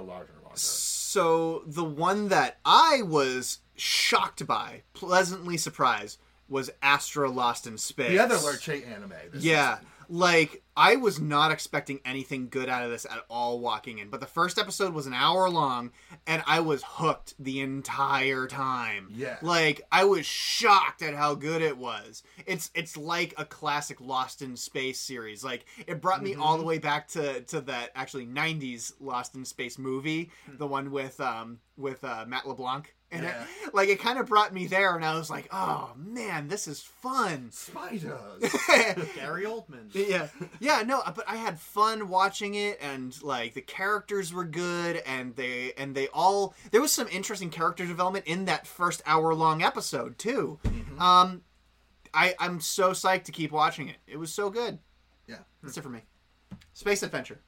So the one that I was shocked by, pleasantly surprised, was Astra Lost in Space. The other Lurche anime. This Yeah. season. Like, I was not expecting anything good out of this at all walking in. But the first episode was an hour long, and I was hooked the entire time. Yeah. Like, I was shocked at how good it was. It's like a classic Lost in Space series. Like, it brought me all the way back to that, actually, 90s Lost in Space movie. The one with Matt LeBlanc. And it kind of brought me there, and I was like, oh, man, this is fun. Spiders. Gary Oldman. Yeah, no, but I had fun watching it, and like the characters were good, and they all, there was some interesting character development in that first hour-long episode too. I'm so psyched to keep watching it. It was so good. Yeah. That's it for me. Space adventure.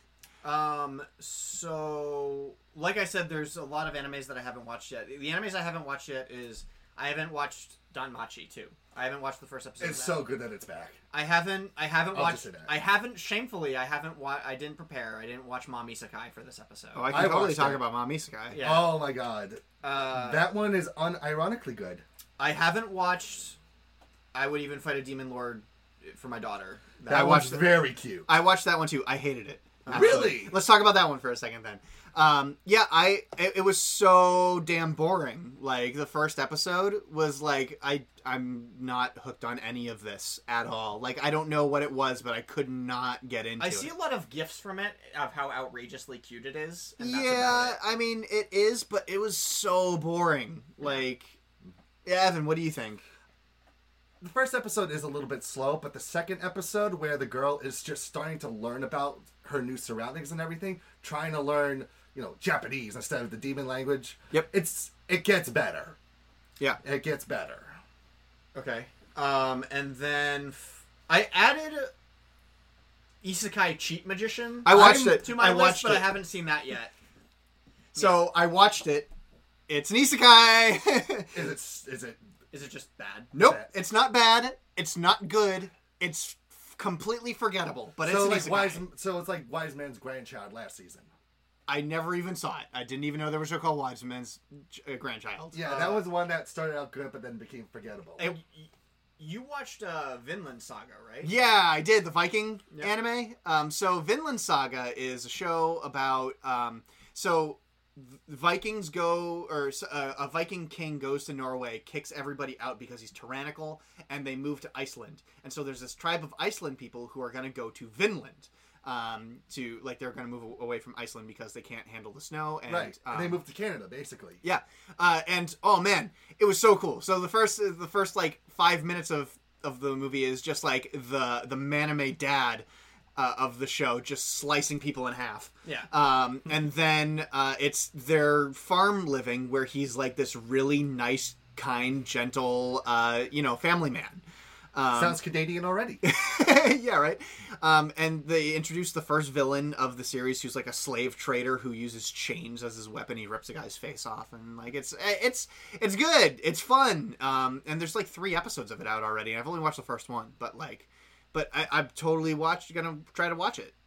So, like I said, there's a lot of animes that I haven't watched yet. The animes I haven't watched yet is I haven't watched Danmachi too. I haven't watched the first episode. It's of that. so good that it's back. I haven't just watched. say that. I haven't. Shamefully, I haven't. I didn't prepare. I didn't watch Mom Isekai for this episode. Oh, I I can totally watched talk it. about Mom Isekai. Yeah. Oh my god. That one is unironically good. I haven't watched. I would even fight a demon lord for my daughter. That watched one's it. very cute. I watched that one too. I hated it. Really? Let's talk about that one for a second then. It was so damn boring. Like the first episode was like I'm not hooked on any of this at all. Like I don't know what it was, but I could not get into it. I see a lot of gifs from it of how outrageously cute it is. And that's Yeah, about it. I mean it is, but it was so boring. Like, Evan, what do you think? The first episode is a little bit slow, but the second episode, where the girl is just starting to learn about her new surroundings and everything, trying to learn, Japanese instead of the demon language. Yep. It gets better. Yeah. It gets better. Okay. And then I added Isekai Cheat Magician. I watched it. to my I list, watched but I it. haven't seen that yet. So I watched it. It's an isekai. Is it? Is it just bad? Nope, it's not bad. It's not good. It's completely forgettable. But So it's an like isekai. it's like Wise Man's Grandchild last season. I never even saw it. I didn't even know there was a show called Wise Man's Grandchild. Yeah, that was one that started out good, but then became forgettable. You watched Vinland Saga, right? Yeah, I did. The Viking Yeah. anime. So Vinland Saga is a show about... Vikings go, or a Viking king goes to Norway, kicks everybody out because he's tyrannical, and they move to Iceland. And so there's this tribe of Iceland people who are going to go to Vinland. to like they're going to move away from Iceland because they can't handle the snow. And, Right. And they moved to Canada, basically. Yeah, and oh man, it was so cool. So the first like 5 minutes of the movie is just like the Maname dad of the show just slicing people in half. Yeah. And then it's their farm living where he's like this really nice, kind, gentle, family man. Sounds Canadian already. Yeah, right. And they introduced the first villain of the series, who's like a slave trader who uses chains as his weapon. He rips a guy's face off, and like it's good. It's fun. And there's like 3 episodes of it out already. I've only watched the first one, but I'm totally gonna try to watch it.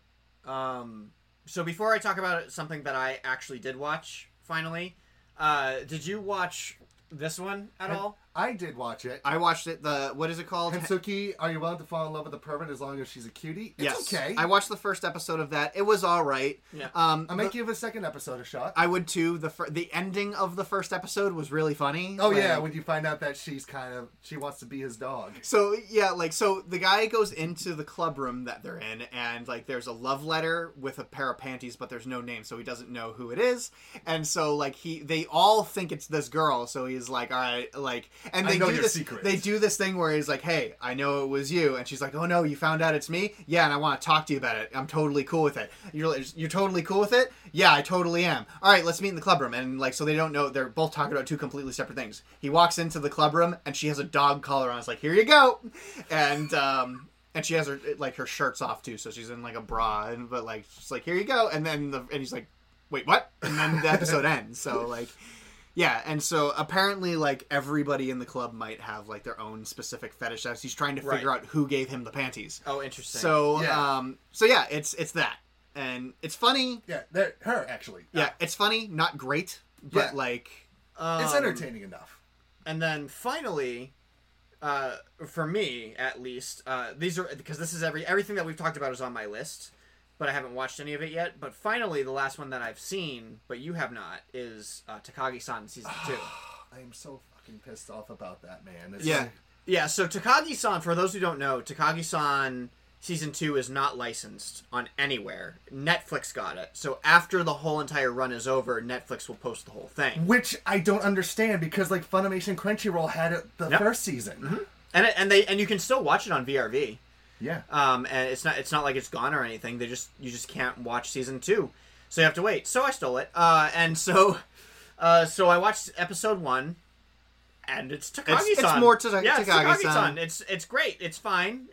So before I talk about something that I actually did watch, finally, did you watch this one at all? I did watch it. I watched it. What is it called? Hensuki, Are You Willing to Fall in Love with a Pervert as long as she's a cutie? It's okay. I watched the first episode of that. It was all right. Yeah. I might give a second episode a shot. I would too. The ending of the first episode was really funny. Oh yeah, when you find out that she wants to be his dog. So yeah, so the guy goes into the club room that they're in, and like there's a love letter with a pair of panties, but there's no name, so he doesn't know who it is. And so like they all think it's this girl, so he's like, all right, like, and they I know do your this. secrets. They do this thing where he's like, hey, I know it was you, and she's like, oh no, you found out it's me? Yeah, and I want to talk to you about it. I'm totally cool with it. You're totally cool with it? Yeah, I totally am. All right, let's meet in the club room. And like, so they don't know, they're both talking about 2 completely separate things. He walks into the club room, and she has a dog collar on. It's like, here you go. And she has her shirts off too, so she's in like a bra, but like she's like, here you go. And then and he's like, wait, what? And then the episode ends. So like, yeah, and so apparently like everybody in the club might have like their own specific fetish as he's trying to figure out who gave him the panties. Oh, interesting. So Yeah. It's that, and it's funny. Yeah, her actually. Yeah, it's funny, not great, but Yeah. like It's entertaining enough. And then finally, for me at least, these are because this is everything that we've talked about is on my list, but I haven't watched any of it yet. But finally, the last one that I've seen, but you have not, is Takagi-san season 2. I'm so fucking pissed off about that, man. It's yeah. like- Yeah, so Takagi-san, for those who don't know, Takagi-san season 2 is not licensed on anywhere. Netflix got it. So after the whole entire run is over, Netflix will post the whole thing. which I don't understand because like Funimation Crunchyroll had it the first season. And you can still watch it on VRV. Yeah. And it's not like it's gone or anything. You just can't watch season 2, so you have to wait. So I stole it, and so I watched episode 1, and it's Takagi-san. It's more Takagi-san. Yeah, it's Takagi-san. It's great. It's fine.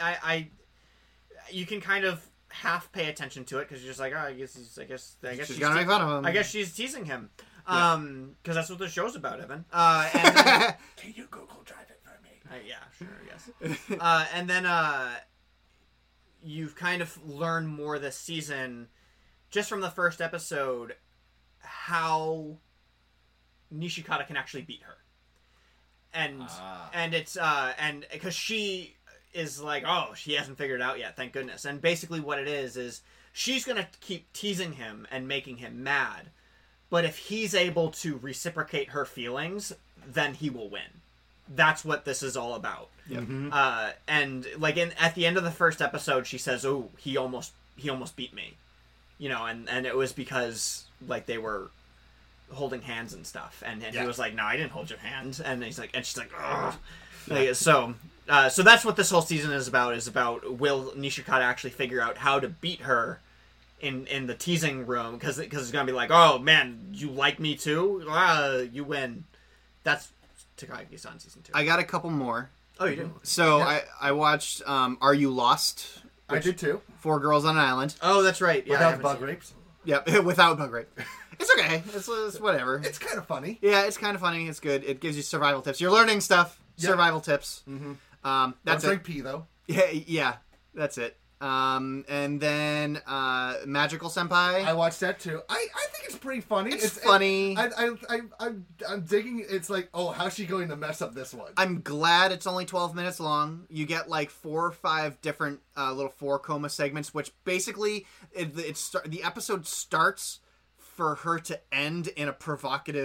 You can kind of half pay attention to it because you're just like, oh, I guess she's gonna make fun of him. I guess she's teasing him, because that's what the show's about, Evan. And then, Can you Google Drive it for me? yeah, sure, I guess. And then you've kind of learned more this season, just from the first episode, how Nishikata can actually beat her. And it's and because she is like, oh, she hasn't figured it out yet, thank goodness. And basically what it is she's gonna keep teasing him and making him mad, but if he's able to reciprocate her feelings, then he will win. That's what this is all about. Yeah. And like at the end of the first episode, she says, "Oh, he almost beat me," and it was because like they were holding hands and stuff, and he was like, "No, I didn't hold your hand," and she's like, "Ugh." Like, so that's what this whole season is about. Is about will Nishikata actually figure out how to beat her in the teasing room, because it's gonna be like, oh man, you like me too? You win. That's Takagi-san season 2. I got a couple more. Oh, you do? So I watched Are You Lost? I did too. 4 girls on an island. Oh, that's right. Yeah, I Without haven't bug seen it. rapes. Yep, without bug rape. It's okay. It's whatever. It's kind of funny. Yeah, it's kind of funny. It's good. It gives you survival tips. You're learning stuff. Yeah. Survival tips. That's That's like it. pee though. Yeah, that's it. And then Magical Senpai. I watched that too. I think it's pretty funny. It's funny. I'm digging. It's like, oh, how's she going to mess up this one? I'm glad it's only 12 minutes long. You get like 4 or 5 different little 4-coma segments, which basically the episode starts for her to end in a provocative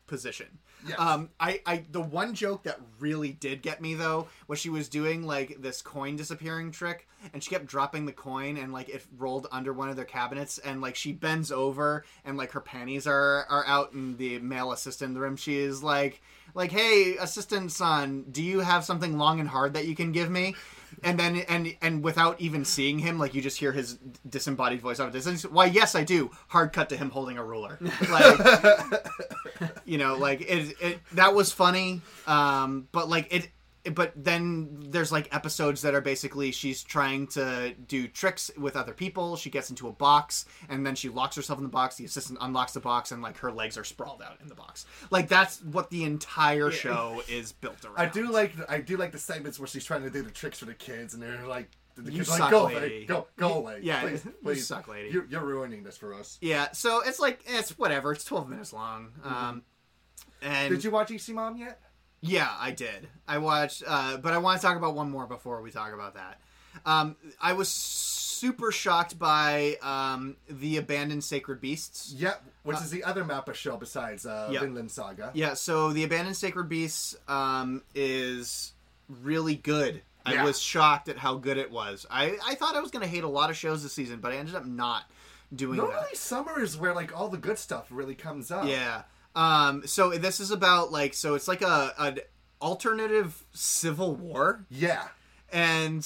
position. Yes. I the one joke that really did get me though was she was doing like this coin disappearing trick, and she kept dropping the coin, and like it rolled under one of their cabinets, and like she bends over, and like her panties are out, and the male assistant in the room, she is like, hey, assistant son, do you have something long and hard that you can give me? And then and without even seeing him, like you just hear his disembodied voice out of distance. Why, yes, I do. Hard cut to him holding a ruler. Like, you know, like it that was funny. But like but then there's like episodes that are basically she's trying to do tricks with other people. She gets into a box, and then she locks herself in the box. The assistant unlocks the box, and like her legs are sprawled out in the box. Like that's what the entire show is built around. I do like the segments where she's trying to do the tricks for the kids, and they're like, the You kids are suck, like, lady. go away. Yeah, please, you please. suck, lady. You're ruining this for us. Yeah, so it's like it's whatever. It's 12 minutes long. And Did you watch EC Mom yet? Yeah, I did. I watched, but I want to talk about one more before we talk about that. I was super shocked by the Abandoned Sacred Beasts. Yep, which is the other Mappa show besides Vinland Saga. Yeah, so the Abandoned Sacred Beasts is really good. Yeah. I was shocked at how good it was. I thought I was going to hate a lot of shows this season, but I ended up not doing that. Normally summer is where like all the good stuff really comes up. Yeah. So this is about like, so it's like an alternative civil war. Yeah. And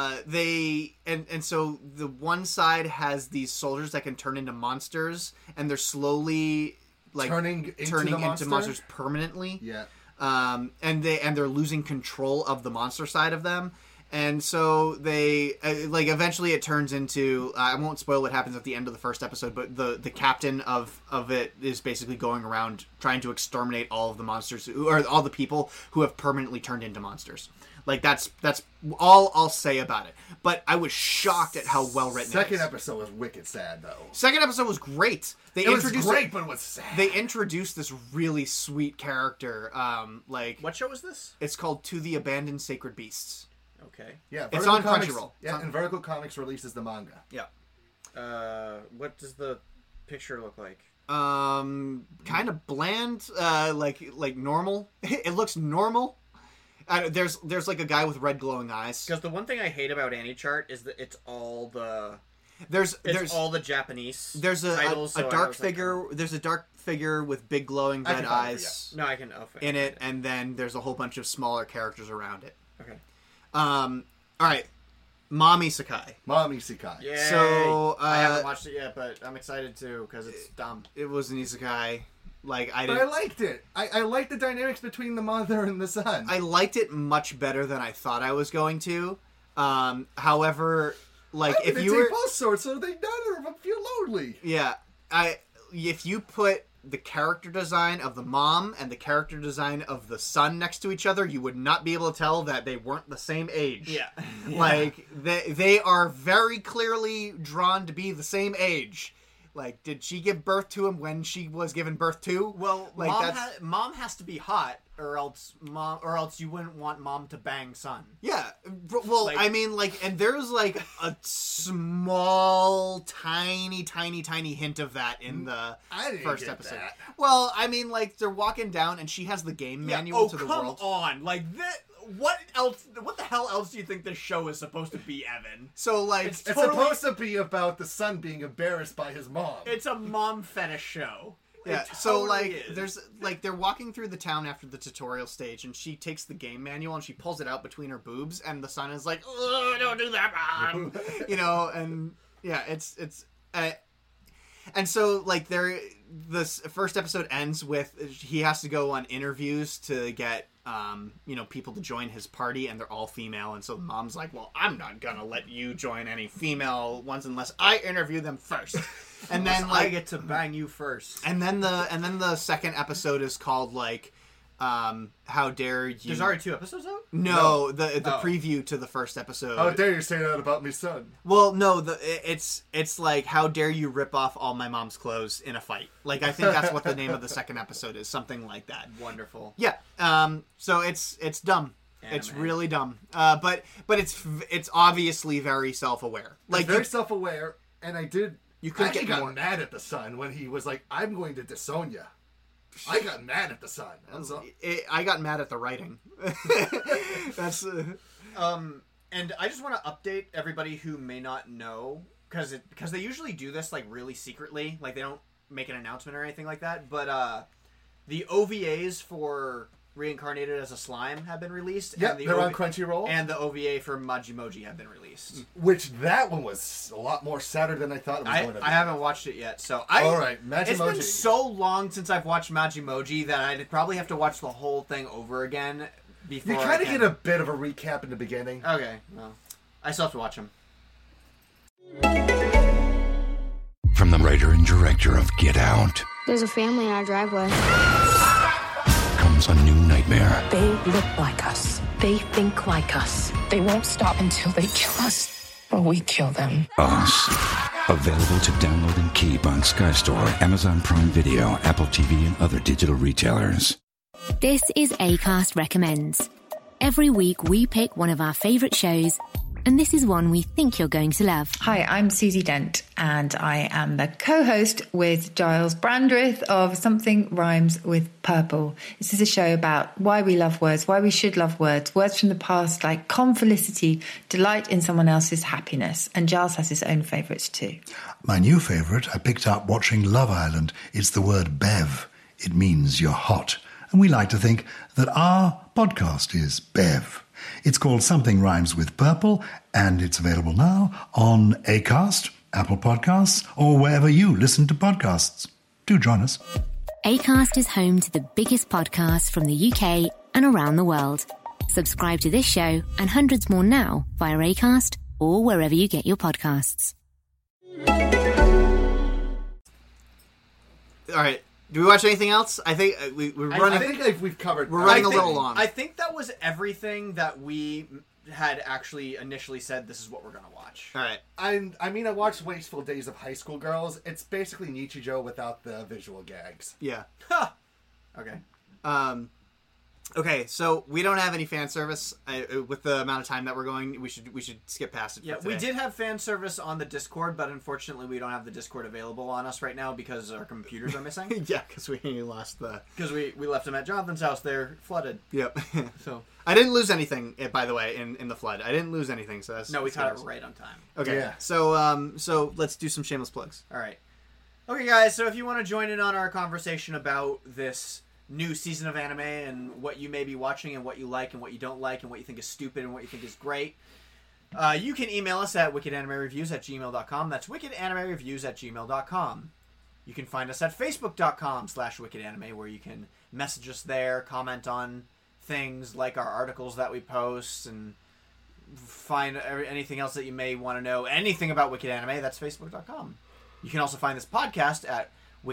so the one side has these soldiers that can turn into monsters, and they're slowly like turning into monsters permanently. Yeah. And they're losing control of the monster side of them. And so they like eventually it turns into I won't spoil what happens at the end of the first episode, but the captain of it is basically going around trying to exterminate all of the monsters or all the people who have permanently turned into monsters. Like that's all I'll say about it. But I was shocked at how well written it is. Second episode was wicked sad though. Second episode was great. It was great, but it was sad. They introduced this really sweet character. Like What show was this? it's called To the Abandoned Sacred Beasts. Okay. Yeah, It's Vertical on Comics, Crunchyroll. Yeah, and Vertical Comics releases the manga. Yeah. What does the picture look like? Kind of bland, like normal. It looks normal. There's like a guy with red glowing eyes. Because the one thing I hate about AniChart is that it's all the There's all the Japanese. there's titles, a so I dark was like, figure. There's a dark figure with big glowing I red can find it, eyes no, I can. Oh, in it, and then there's a whole bunch of smaller characters around it. Okay. All right, Mom Isekai. Mom Isekai. Yay. So, I haven't watched it yet, but I'm excited too because it's dumb. It was an isekai. Like I But didn't. I liked it. I liked the dynamics between the mother and the son. I liked it much better than I thought I was going to. However, like if if you were, both swords, so they none of them feel lonely. yeah, if you put the character design of the mom and the character design of the son next to each other, you would not be able to tell that they weren't the same age. Yeah. Like they are very clearly drawn to be the same age. Like, did she give birth to him when she was given birth to? Well, like mom has to be hot, or else you wouldn't want mom to bang son. yeah. Well, Like- I mean, like, and there's like a small, tiny hint of that in the I didn't first get episode. that. Well, I mean, like, they're walking down, and she has the game manual to the world. on! Like that. What else? What the hell else do you think this show is supposed to be, Evan? So, like, It's It's Totally- supposed to be about the son being embarrassed by his mom. It's a mom fetish show. yeah. It So, totally like, is. there's like they're walking through the town after the tutorial stage, and she takes the game manual and she pulls it out between her boobs, and the son is like, "Ugh, don't do that, mom," and yeah, it's. And so, like, this first episode ends with he has to go on interviews to get, people to join his party, and they're all female. And so the mom's like, well, I'm not gonna let you join any female ones unless I interview them first. And then, I like, get to bang you first. and then the second episode is called, like, how dare you? There's already 2 episodes out. No, the Oh. preview to the first episode. How dare you say that about me son? Well, no, it's like, how dare you rip off all my mom's clothes in a fight? Like, I think that's what the name of the second episode is, something like that. Wonderful. Yeah. So it's dumb. It's Anime. really dumb. But it's obviously very self-aware. Like Like, very self-aware, and I you could actually get got more. mad at the son when he was like, "I'm going to disown you." I got mad at the sun. That's all. I got mad at the writing. That's And I just want to update everybody who may not know, because they usually do this like really secretly, like they don't make an announcement or anything like that. But the OVAs for Reincarnated as a Slime have been released. Yep, and the they're on Crunchyroll. And the OVA for Majimoji have been released. Which that one was a lot more sadder than I thought it was going to be. I haven't watched it yet, so All right, Majimoji. It's been so long since I've watched Majimoji that I'd probably have to watch the whole thing over again before. You kind of get a bit of a recap in the beginning. Okay, well, I still have to watch them. From the writer and director of Get Out There's a family in our driveway. comes a new nightmare. They look like us. They think like us. They won't stop until they kill us or we kill them. Us. Available to download and keep on Sky Store, Amazon Prime Video, Apple TV, and other digital retailers. This is Acast Recommends. Every week we pick one of our favourite shows, and this is one we think you're going to love. Hi, I'm Susie Dent, and I am the co-host with Giles Brandreth of Something Rhymes with Purple. This is a show about why we love words, why we should love words, words from the past like confelicity, delight in someone else's happiness. And Giles has his own favourites too. My new favourite I picked up watching Love Island. It's the word bev. It means you're hot. And we like to think that our podcast is bev. It's called Something Rhymes with Purple, and it's available now on Acast, Apple Podcasts, or wherever you listen to podcasts. Do join us. Acast is home to the biggest podcasts from the UK and around the world. Subscribe to this show and hundreds more now via Acast or wherever you get your podcasts. all right. Do we watch anything else? I think we're running. I think we've covered. We're running a little long. I think that was everything that we had actually initially said. This is what we're gonna watch. All right. I mean, I watched Wasteful Days of High School Girls. It's basically Nichijou without the visual gags. Yeah. Okay. Okay, so we don't have any fan service with the amount of time that we're going. We should skip past it. Yeah, we did have fan service on the Discord, but unfortunately, we don't have the Discord available on us right now because our computers are missing. Yeah, because we lost the. Because we left them at Jonathan's house. They're flooded. Yep. So I didn't lose anything, by the way, in the flood. I didn't lose anything, so that's we caught it right on time. Okay. Yeah. So let's do some shameless plugs. All right. Okay, guys. So if you want to join in on our conversation about this new season of anime and what you may be watching and what you like and what you don't like and what you think is stupid and what you think is great, you can email us at wickedanimereviews@gmail.com. That's wickedanimereviews@gmail.com. You can find us at facebook.com/wickedanime, where you can message us there, comment on things like our articles that we post, and find anything else that you may want to know. Anything about Wicked Anime, that's facebook.com. You can also find this podcast at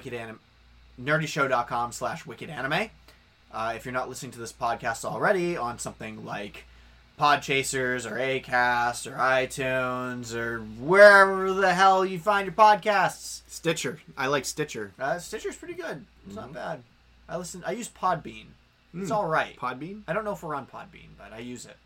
nerdyshow.com/wickedanime. If you're not listening to this podcast already on something like Podchasers or Acast or iTunes or wherever the hell you find your podcasts. Stitcher. I like Stitcher. Stitcher's pretty good. It's not bad. I use Podbean. It's all right. Podbean? I don't know if we're on Podbean, but I use it.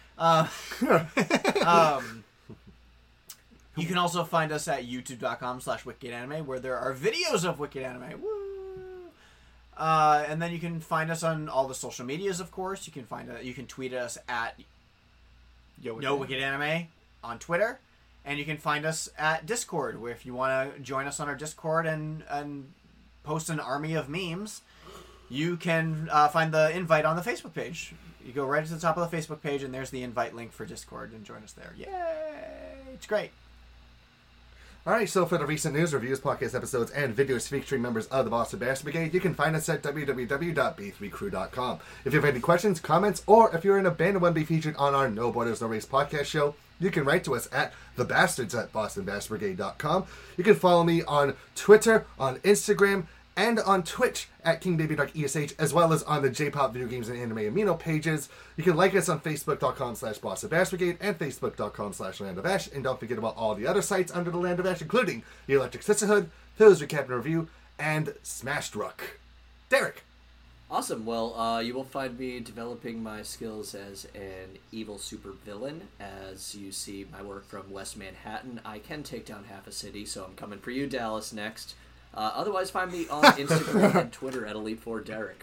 You can also find us at youtube.com/wickedanime, where there are videos of Wicked Anime. Woo! And then you can find us on all the social medias, of course. You can tweet us at No Wicked Anime on Twitter, and you can find us at Discord, where if you want to join us on our Discord and post an army of memes, you can find the invite on the Facebook page. You go right to the top of the Facebook page, and there's the invite link for Discord, and join us there. Yay! It's great. Alright, so for the recent news, reviews, podcast episodes, and videos featuring members of the Boston Bastard Brigade, you can find us at www.b3crew.com. If you have any questions, comments, or if you're in a band and want to be featured on our No Borders, No Race podcast show, you can write to us at thebastards@bostonbastardbrigade.com. You can follow me on Twitter, on Instagram, and on Twitch at KingBabyDarkESH, as well as on the J-Pop Video Games and Anime Amino pages. You can like us on Facebook.com/BostonBastardBrigade and Facebook.com/Land of Ash. And don't forget about all the other sites under the Land of Ash, including the Electric Sisterhood, Phil's Recap and Review, and Smashdruck. Derek. Awesome. Well, you will find me developing my skills as an evil supervillain. As you see my work from West Manhattan, I can take down half a city, so I'm coming for you, Dallas, next. Otherwise, find me on Instagram and Twitter at Elite4Derek.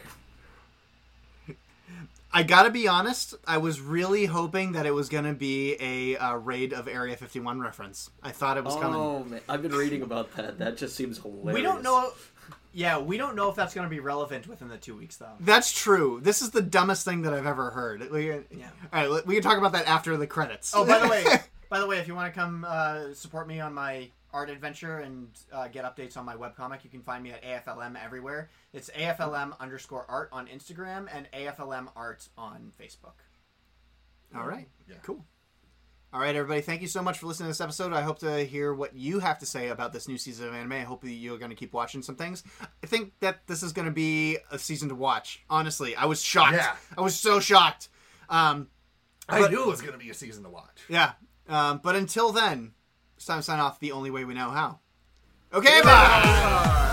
I gotta be honest, I was really hoping that it was gonna be a raid of Area 51 reference. I thought it was coming. Oh, man. I've been reading about that. That just seems hilarious. We don't know... Yeah, we don't know if that's going to be relevant within the 2 weeks, though. That's true. This is the dumbest thing that I've ever heard. All right, we can talk about that after the credits. Oh, by the way, if you want to come support me on my art adventure and get updates on my webcomic, you can find me at AFLM everywhere. It's AFLM_art on Instagram and AFLM art on Facebook. All right. Yeah. Cool. All right, everybody. Thank you so much for listening to this episode. I hope to hear what you have to say about this new season of anime. I hope that you're going to keep watching some things. I think that this is going to be a season to watch. Honestly, I was shocked. Yeah. I was so shocked. I knew it was going to be a season to watch. Yeah. But until then, it's time to sign off the only way we know how. Okay, bye!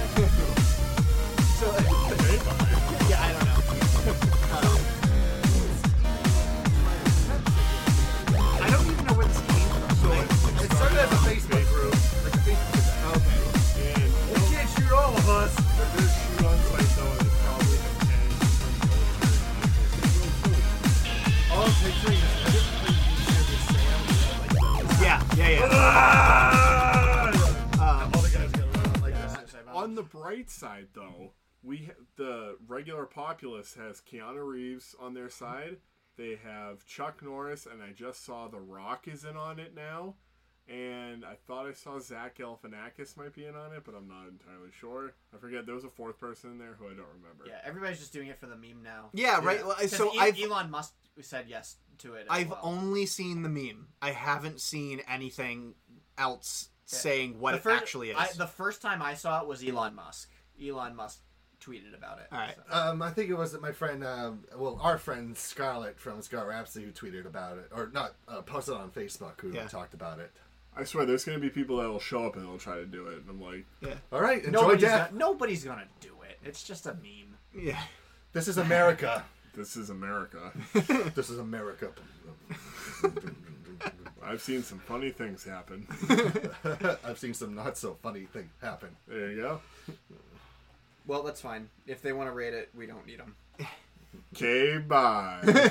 As a Facebook group. Like a Facebook group. Okay. And you can't shoot all of us. But there's shoot on site though, and it's probably all I'm picturing is all the guys gotta run like this. On the bright side though, the regular populace has Keanu Reeves on their side. They have Chuck Norris, and I just saw The Rock is in on it now. And I thought I saw Zach Galifianakis might be in on it, but I'm not entirely sure. I forget, there was a fourth person in there who I don't remember. Yeah, everybody's just doing it for the meme now. Yeah, right. Yeah. So Elon Musk said yes to it. I've only seen the meme. I haven't seen anything else saying what it actually is. The first time I saw it was Elon Musk. Elon Musk tweeted about it. All right. So. I think it was my friend, our friend Scarlett from Scarlet Rhapsody who tweeted about it, or not, posted on Facebook who talked about it. I swear, there's going to be people that will show up and they'll try to do it. And I'm like, all right, enjoy death. Nobody's going to do it. It's just a meme. Yeah. This is America. This is America. This is America. I've seen some funny things happen. I've seen some not so funny things happen. There you go. Well, that's fine. If they want to rate it, we don't need them. Okay, bye.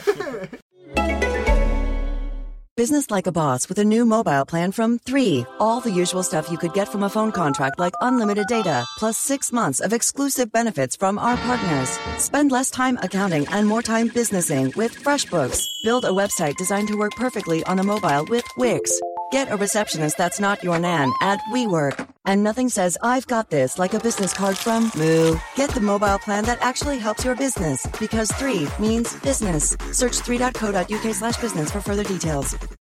Business like a boss with a new mobile plan from 3. All the usual stuff you could get from a phone contract like unlimited data, plus 6 months of exclusive benefits from our partners. Spend less time accounting and more time businessing with FreshBooks. Build a website designed to work perfectly on a mobile with Wix. Get a receptionist that's not your nan at WeWork. And nothing says I've got this like a business card from Moo. Get the mobile plan that actually helps your business, because 3 means business. Search 3.co.uk/business for further details.